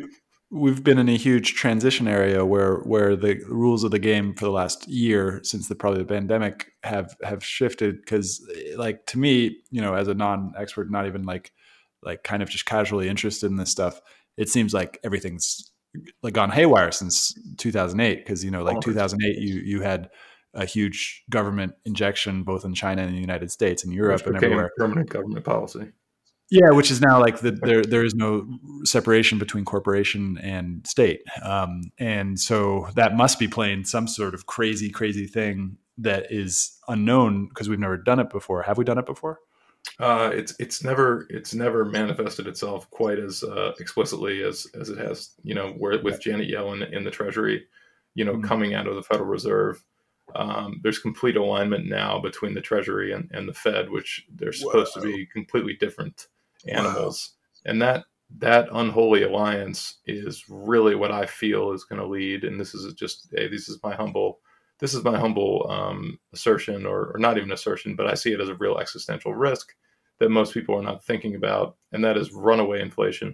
we've been in a huge transition area where where the rules of the game for the last year since the probably the pandemic have have shifted. Because like to me, you know, as a non-expert, not even like like kind of just casually interested in this stuff, it seems like everything's like gone haywire since two thousand eight. Because you know, like Bonkers. two thousand eight, you you had a huge government injection both in China and the United States and Which Europe and became everywhere. permanent government policy. Yeah, which is now like the, there there is no separation between corporation and state, um, and so that must be playing some sort of crazy, crazy thing that is unknown because we've never done it before. Have we done it before? Uh, it's it's never it's never manifested itself quite as uh, explicitly as as it has, you know, where with Janet Yellen in the Treasury, you know, Mm. coming out of the Federal Reserve. Um, there's complete alignment now between the Treasury and, and the Fed, which they're supposed to Whoa. be completely different Wow. animals, and that that unholy alliance is really what I feel is going to lead. And this is just hey, this is my humble this is my humble um, assertion, or, or not even assertion, but I see it as a real existential risk that most people are not thinking about, and that is runaway inflation.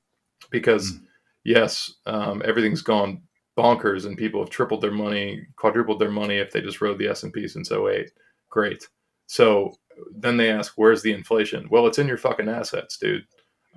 Because Mm. yes, um, everything's gone bonkers, and people have tripled their money, quadrupled their money if they just rode the S and P since oh eight. Great. So then they ask, where's the inflation? Well, it's in your fucking assets, dude.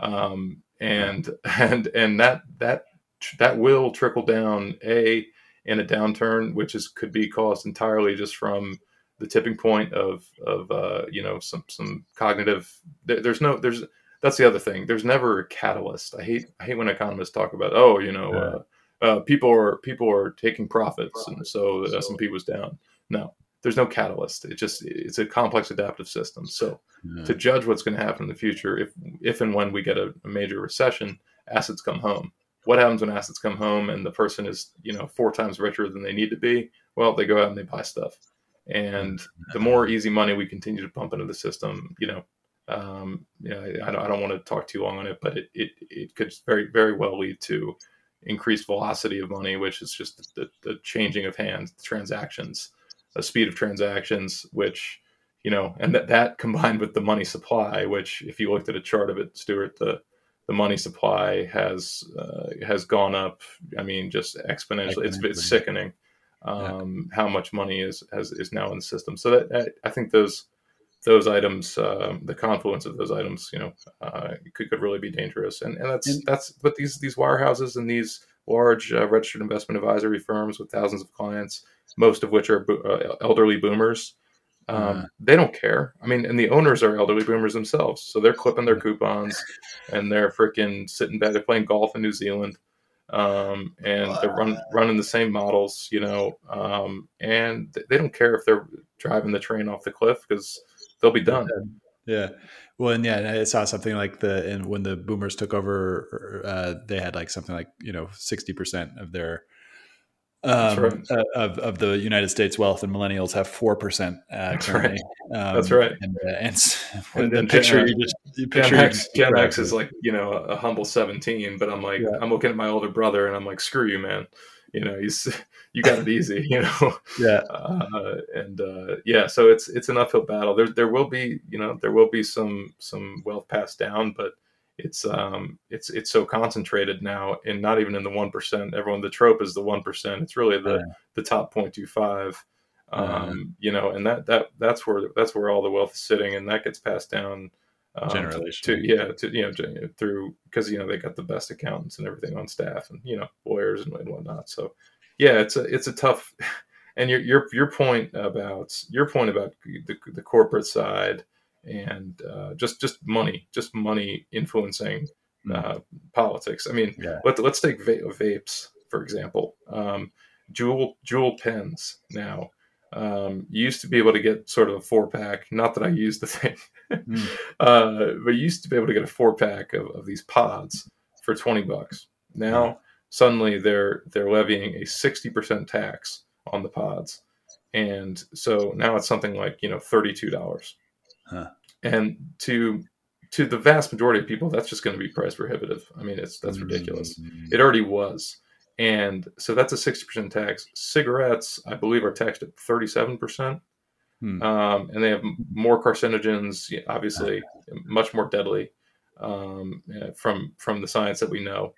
Um, Yeah. and and and that that that will trickle down a in a downturn, which is could be caused entirely just from the tipping point of of uh, you know some some cognitive. There, there's no there's that's the other thing. There's never a catalyst. I hate I hate when economists talk about oh you know Uh, uh, uh, people are people are taking profits and so the S and P was down. No, there's no catalyst. It just it's a complex adaptive system. So yeah. to judge what's going to happen in the future, if if and when we get a, a major recession, assets come home. What happens when assets come home and the person is you know four times richer than they need to be? Well, they go out and they buy stuff, and the more easy money we continue to pump into the system, you know, um, you know, I, I don't, I don't want to talk too long on it, but it, it, it could very, very well lead to increased velocity of money, which is just the, the changing of hands, transactions, the speed of transactions, which, you know, and that, that combined with the money supply, which if you looked at a chart of it, Stuart, the, the money supply has, uh, has gone up. I mean, just exponentially, it's, it's Exponentially. sickening, Yeah. um, how much money is, has, is now in the system. So that, that I think those, those items, um, the confluence of those items, you know, uh, could, could really be dangerous. And and that's And that's but these these wirehouses and these large uh, registered investment advisory firms with thousands of clients, most of which are bo- uh, elderly boomers, uh, um, they don't care. I mean, and the owners are elderly boomers themselves, so they're clipping their coupons, and they're freaking sitting back. They're playing golf in New Zealand, um, and they're run, running the same models, you know, um, and they don't care if they're driving the train off the cliff because they'll be they're done. dead. Yeah. Well, and yeah, and I saw something like the and when the boomers took over, uh, they had like something like you know sixty percent of their That's right. um, uh, of of the United States wealth, and millennials have four percent uh, That's right. currently. That's Um, right. and uh, and And the then Gen, picture uh, you just you Gen picture you just X, Gen X is described. like you know a, a humble seventeen, but I'm like Yeah. I'm looking at my older brother and I'm like screw you, man. You know he's you got it easy, you know. Yeah. Uh, and uh, yeah, so it's it's an uphill battle. There there will be you know there will be some some wealth passed down, but it's um it's it's so concentrated now, and not even in the one percent. Everyone the trope is the one percent. It's really the Uh, the top point two five. uh, Um, you know, and that that that's where that's where all the wealth is sitting, and that gets passed down um, to, to generationally. yeah to you know to, through because you know they got the best accountants and everything on staff, and you know lawyers and, and whatnot. So yeah, it's a it's a tough. And your your your point about your point about the, the corporate side and uh, just just money, just money influencing Mm. uh, politics. I mean, Yeah. let, let's take va- vapes for example. Um, Juul Juul pens now. Um, you used to be able to get sort of a four pack. Not that I use the thing, Mm. uh, but you used to be able to get a four pack of, of these pods for twenty bucks. Uh, Now suddenly they're they're levying a sixty percent tax on the pods, and so now it's something like you know thirty two dollars. huh. And to to the vast majority of people, that's just going to be price prohibitive. I mean, it's that's ridiculous. Mm. It already was. And so that's a sixty percent tax. Cigarettes, I believe, are taxed at thirty-seven percent. Mm. Um, and they have more carcinogens, yeah, Uh, obviously, much more deadly um, yeah, from from the science that we know.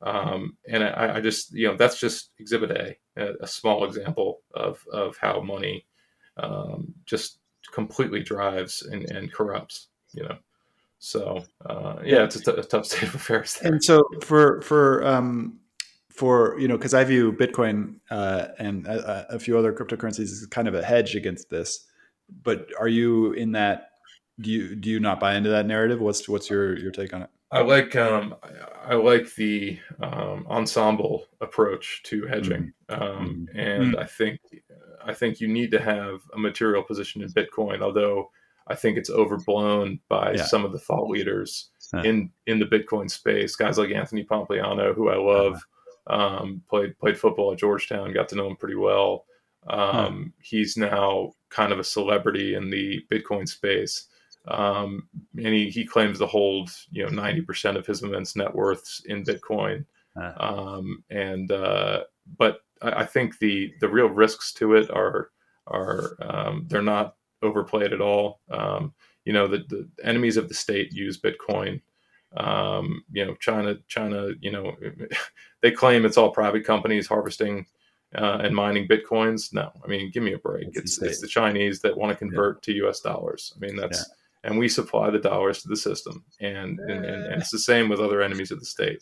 Um, and I, I just, you know, that's just exhibit A, a, a small example of, of how money um, just completely drives and, and corrupts, you know. So, uh, yeah, Yeah. it's a, t- a tough state of affairs there. And so for for um, for you know, because I view Bitcoin uh, and a, a few other cryptocurrencies as kind of a hedge against this. But are you in that? Do you do you not buy into that narrative? What's what's your your take on it? I like um, I, I like the um, ensemble approach to hedging, Mm-hmm. um, and Mm-hmm. I think I think you need to have a material position in Bitcoin. Although I think it's overblown by Yeah. some of the thought leaders Uh, in in the Bitcoin space. Guys like Anthony Pompliano, who I uh, love, um, played played football at Georgetown, got to know him pretty well. huh. Um, he's now kind of a celebrity in the Bitcoin space. Um, and he, he claims to hold, you know, ninety percent of his immense net worths in Bitcoin. Uh, Um, and, uh, but I, I think the, the real risks to it are, are, um, they're not overplayed at all. Um, you know, the, the enemies of the state use Bitcoin. Um, you know, China, China, you know, they claim it's all private companies harvesting uh, and mining Bitcoins. No, I mean, give me a break. it's the It's, state. it's the Chinese that want to Yeah. convert to U S dollars. I mean, Yeah. that's, and we supply the dollars to the system, and and, and, and it's the same with other enemies of the state.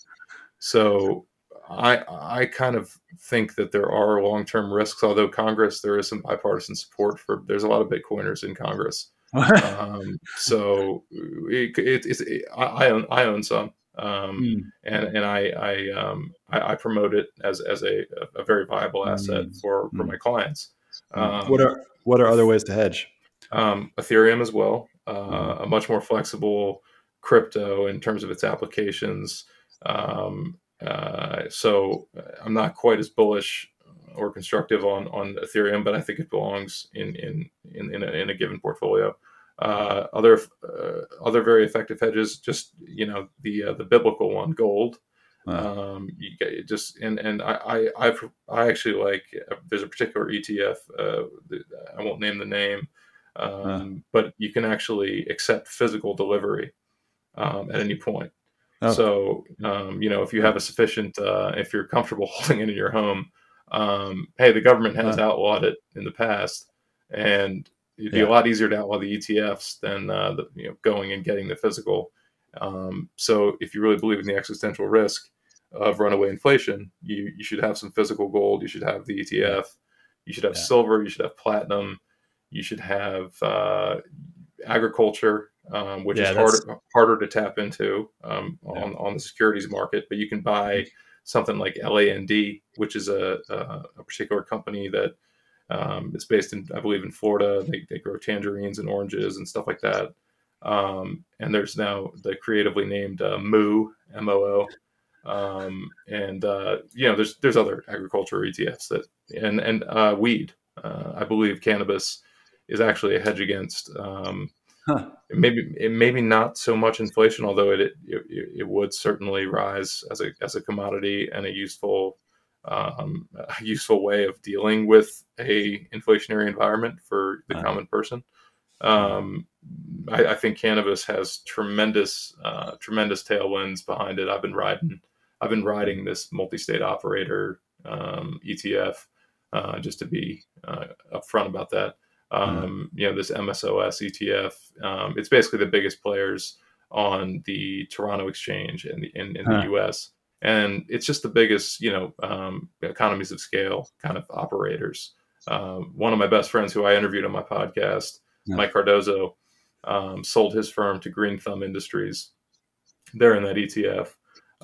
So I I kind of think that there are long term risks. Although Congress, there is some bipartisan support for. There's a lot of Bitcoiners in Congress. Um, so it, it, it's it, I, I own I own some, um, Mm, and and I I, um, I I promote it as as a, a very viable asset mm, for for mm, my clients. mm. What Um, are what are other ways to hedge? um, Ethereum as well, Mm, uh, a much more flexible crypto in terms of its applications. Um, uh, so uh, I'm not quite as bullish or constructive on on Ethereum, but I think it belongs in in in, in, a, in a given portfolio. Uh, other uh, other very effective hedges, just you know the uh, the biblical one, gold. uh, Um, you get just and and I I I've, I actually like there's a particular E T F. Uh, I won't name the name, uh, um, but you can actually accept physical delivery um, at any point. oh, So, um, you know, if you uh, have a sufficient, uh, if you're comfortable holding it in your home, um, hey, the government has uh, outlawed it in the past, and it'd be a yeah. lot easier to outlaw the E T Fs than uh, the, you know, going and getting the physical. Um, so, if you really believe in the existential risk of runaway inflation, you you should have some physical gold. You should have the Yeah. E T F. You should have Yeah. silver. You should have platinum. You should have uh, agriculture, um, which is Yeah. That's harder harder to tap into um, yeah. on on the securities market. But you can buy something like L A N D, which is a a, a particular company that um, is based in, I believe, in Florida. They they grow tangerines and oranges and stuff like that. Um, and there's now the creatively named uh, Moo, M O O. Um, and uh, you know, there's there's other agriculture E T Fs that and and uh, weed. Uh, I believe cannabis is actually a hedge against um, Huh. maybe maybe not so much inflation, although it, it it would certainly rise as a as a commodity and a useful um, a useful way of dealing with a inflationary environment for the Uh, common person. uh, Um, I, I think cannabis has tremendous uh, tremendous tailwinds behind it. I've been riding I've been riding this multi-state operator um, E T F uh, just to be uh, upfront about that. uh, Um, you know, this M S O S E T F. Um, it's basically the biggest players on the Toronto Exchange in the in, in the uh, U S. And it's just the biggest, you know, um, economies of scale kind of operators. Um, one of my best friends, who I interviewed on my podcast, uh, Mike Cardozo, um, sold his firm to Green Thumb Industries. They're in that E T F.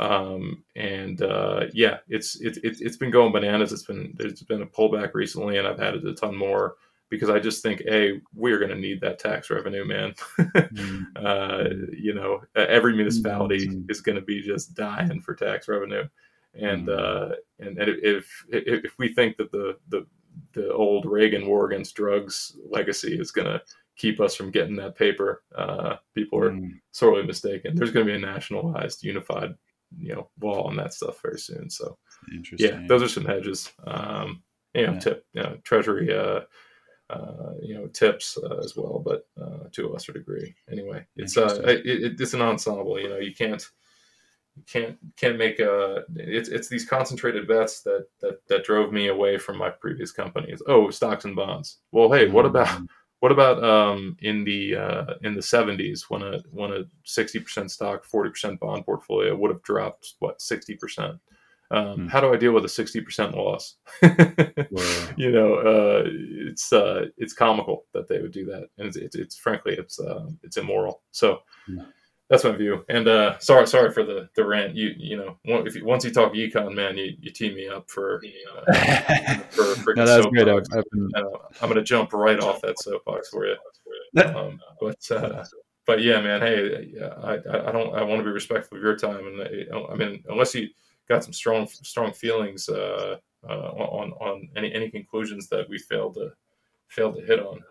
Um, and uh, yeah, it's it, it, it's been going bananas. It's been there's been a pullback recently, and I've added a ton more because I just think, a we're going to need that tax revenue, man. mm, uh, mm, you know, every municipality mm, is going to be just dying for tax revenue, and mm, uh, and, and if, if if we think that the the the old Reagan war against drugs legacy is going to keep us from getting that paper, uh, people are mm. sorely mistaken. There's going to be a nationalized, unified, you know, law on that stuff very soon. So, yeah, Interesting. those are some hedges. Um, you know, Yeah. tip, you know, treasury, uh, uh, you know, tips uh, as well, but uh, to a lesser degree. Anyway, it's uh, Interesting. it, it, it's an ensemble. You know, you can't can't can't make a it's it's these concentrated bets that that that drove me away from my previous companies. Oh, stocks and bonds. Well, hey, what about Mm. what about um in the uh in the seventies when a when a sixty percent stock, forty percent bond portfolio would have dropped what sixty percent? Um, Mm. how do I deal with a sixty percent loss? Whoa. You know, uh, it's uh, it's comical that they would do that, and it's, it's, it's frankly it's uh, it's immoral. So Yeah. that's my view. And uh, sorry, sorry for the, the rant. You you know, if you, once you talk econ, man, you, you tee me up for uh, for a No, freaking that's great. I've, soapbox. I've been. Uh, I'm gonna jump right off that soapbox for you. Um, but uh, but yeah, man. Hey, I, I I don't I want to be respectful of your time, and I, I mean, unless you got some strong strong feelings uh, uh, on on any any conclusions that we failed to failed to hit on.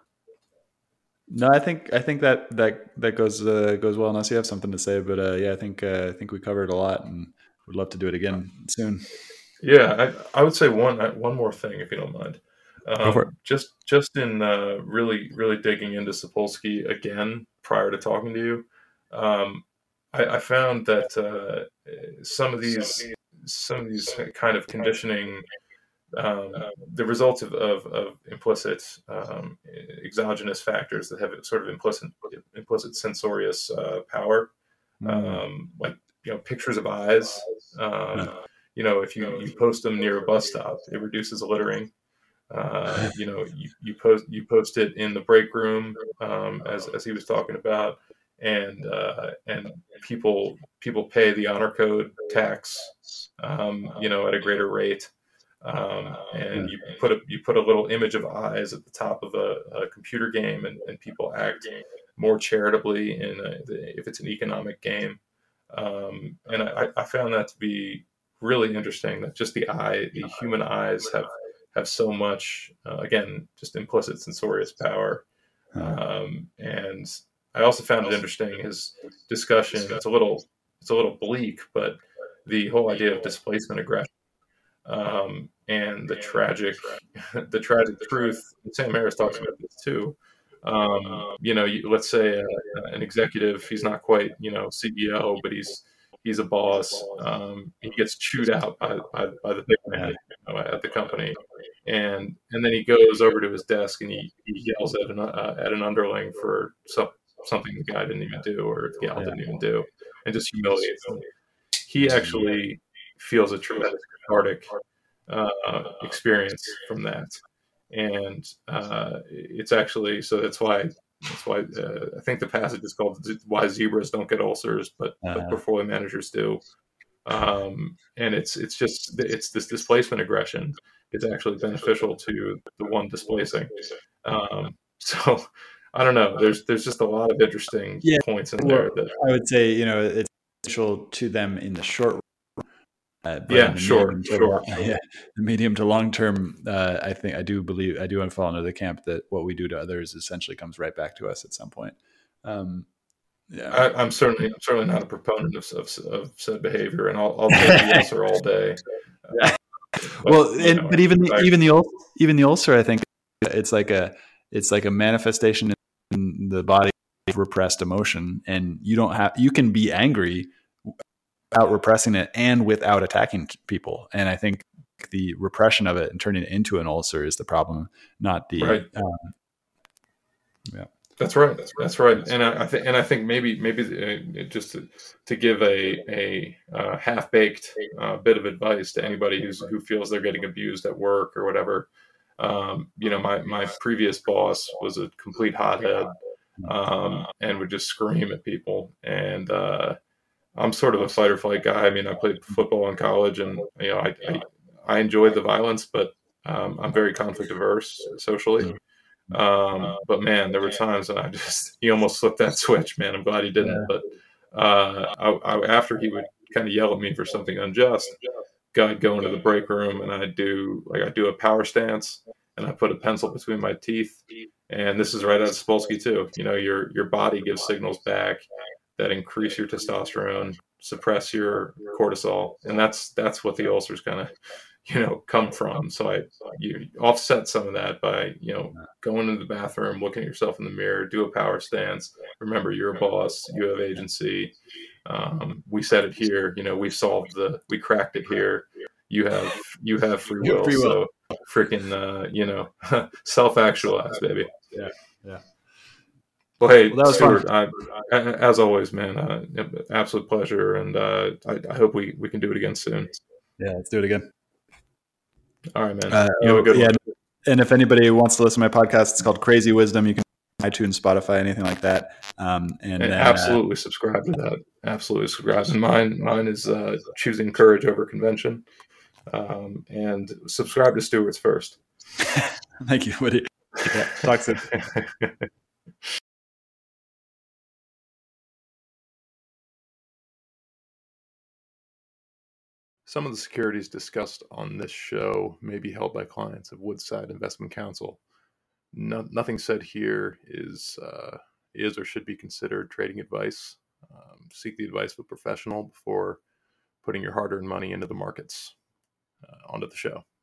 No, I think I think that that that goes uh, goes well. Unless you have something to say, but uh, yeah, I think uh, I think we covered a lot, and would love to do it again soon. Yeah, I, I would say one uh, one more thing, if you don't mind. Go for it. Um, just just in uh, really really digging into Sapolsky again prior to talking to you, um, I, I found that uh, some of these some of these kind of conditioning, um, the results of, of, of implicit um, exogenous factors that have sort of implicit implicit censorious uh, power, Mm. um, like you know pictures of eyes. Yeah. Um, you know, if you, you post them near a bus stop, it reduces littering. Uh, you know, you, you post you post it in the break room, um, as as he was talking about, and uh, and people people pay the honor code tax, um, you know, at a greater rate. Um, and you put a you put a little image of eyes at the top of a, a computer game, and, and people act more charitably in a, if it's an economic game. Um, and I, I found that to be really interesting. That just the eye, the human eyes have have so much, uh, again, just implicit censorious power. Uh, Um, and I also found it interesting his discussion. It's a little it's a little bleak, but the whole idea of displacement aggression, um, and the tragic the tragic truth. Sam Harris talks about this too. Um, you know, you, let's say uh, an executive, he's not quite, you know, C E O, but he's he's a boss. Um, he gets chewed out by, by, by the big man, you know, at the company, and and then he goes over to his desk and he, he yells at an uh, at an underling for some, something the guy didn't even do or the gal yeah. didn't even do, and just humiliates them. He Mm. actually feels a tremendous cathartic uh, experience from that, and uh, it's actually so that's why that's why uh, I think the passage is called "Why Zebras Don't Get Ulcers, but but Uh, portfolio managers do." Um, and it's it's just it's this displacement aggression. It's actually beneficial to the one displacing. Um, so I don't know. There's there's just a lot of interesting yeah. points in there Well, that I would say you know it's essential to them in the short run, uh, but in yeah, the sure, medium to sure. long, yeah, the medium to long term, uh, I think I do believe I do want to fall into the camp that what we do to others essentially comes right back to us at some point. Um, yeah. I, I'm certainly I'm certainly not a proponent of, of, of said behavior, and I'll, I'll take the ulcer all day. Yeah. But Well, you and know, but even the, I, even the ul- even the ulcer, I think it's like a it's like a manifestation in the body of repressed emotion, and you don't have you can be angry without repressing it and without attacking people. And I think the repression of it and turning it into an ulcer is the problem, not the right. um, yeah. That's right. That's right. And I, I think and I think maybe maybe uh, just to, to give a a uh, half baked uh, bit of advice to anybody who's who feels they're getting abused at work or whatever. Um, you know, my my previous boss was a complete hothead, um, and would just scream at people. And uh, I'm sort of a fight or flight guy. I mean, I played football in college, and you know, I I, I enjoyed the violence, but um, I'm very conflict averse socially. Um, but man, there were times when I just he almost flipped that switch. Man, I'm glad he didn't. Yeah. But uh, I, I, after he would kind of yell at me for something unjust, I'd go into the break room and I'd do like I do a power stance and I put a pencil between my teeth. And this is right out of Spolsky too. You know, your your body gives signals back that increase your testosterone, suppress your cortisol, and that's that's what the ulcers kind of you know come from. So I you offset some of that by you know going into the bathroom, looking at yourself in the mirror, do a power stance. Remember, you're a boss. You have agency. Um, we said it here, you know, we solved the, we cracked it here. You have, you have free will. Free will. So freaking, uh, you know, self-actualize, baby. Yeah. Yeah. Well, hey, well, Stuart, I, as always, man, uh, absolute pleasure. And uh, I, I hope we, we can do it again soon. Yeah, let's do it again. All right, man. Uh, you have a good yeah, one. And if anybody wants to listen to my podcast, it's called Crazy Wisdom. You can iTunes, Spotify, anything like that. Um, and, and then, absolutely uh, subscribe to that. Absolutely subscribe. And mine, mine is uh, choosing courage over convention. Um, and subscribe to Stuart's first. Thank you, Woody. Yeah, talk soon. Some of the securities discussed on this show may be held by clients of Woodside Investment Counsel. No, nothing said here is uh, is or should be considered trading advice. Um, seek the advice of a professional before putting your hard-earned money into the markets. Uh, onto the show.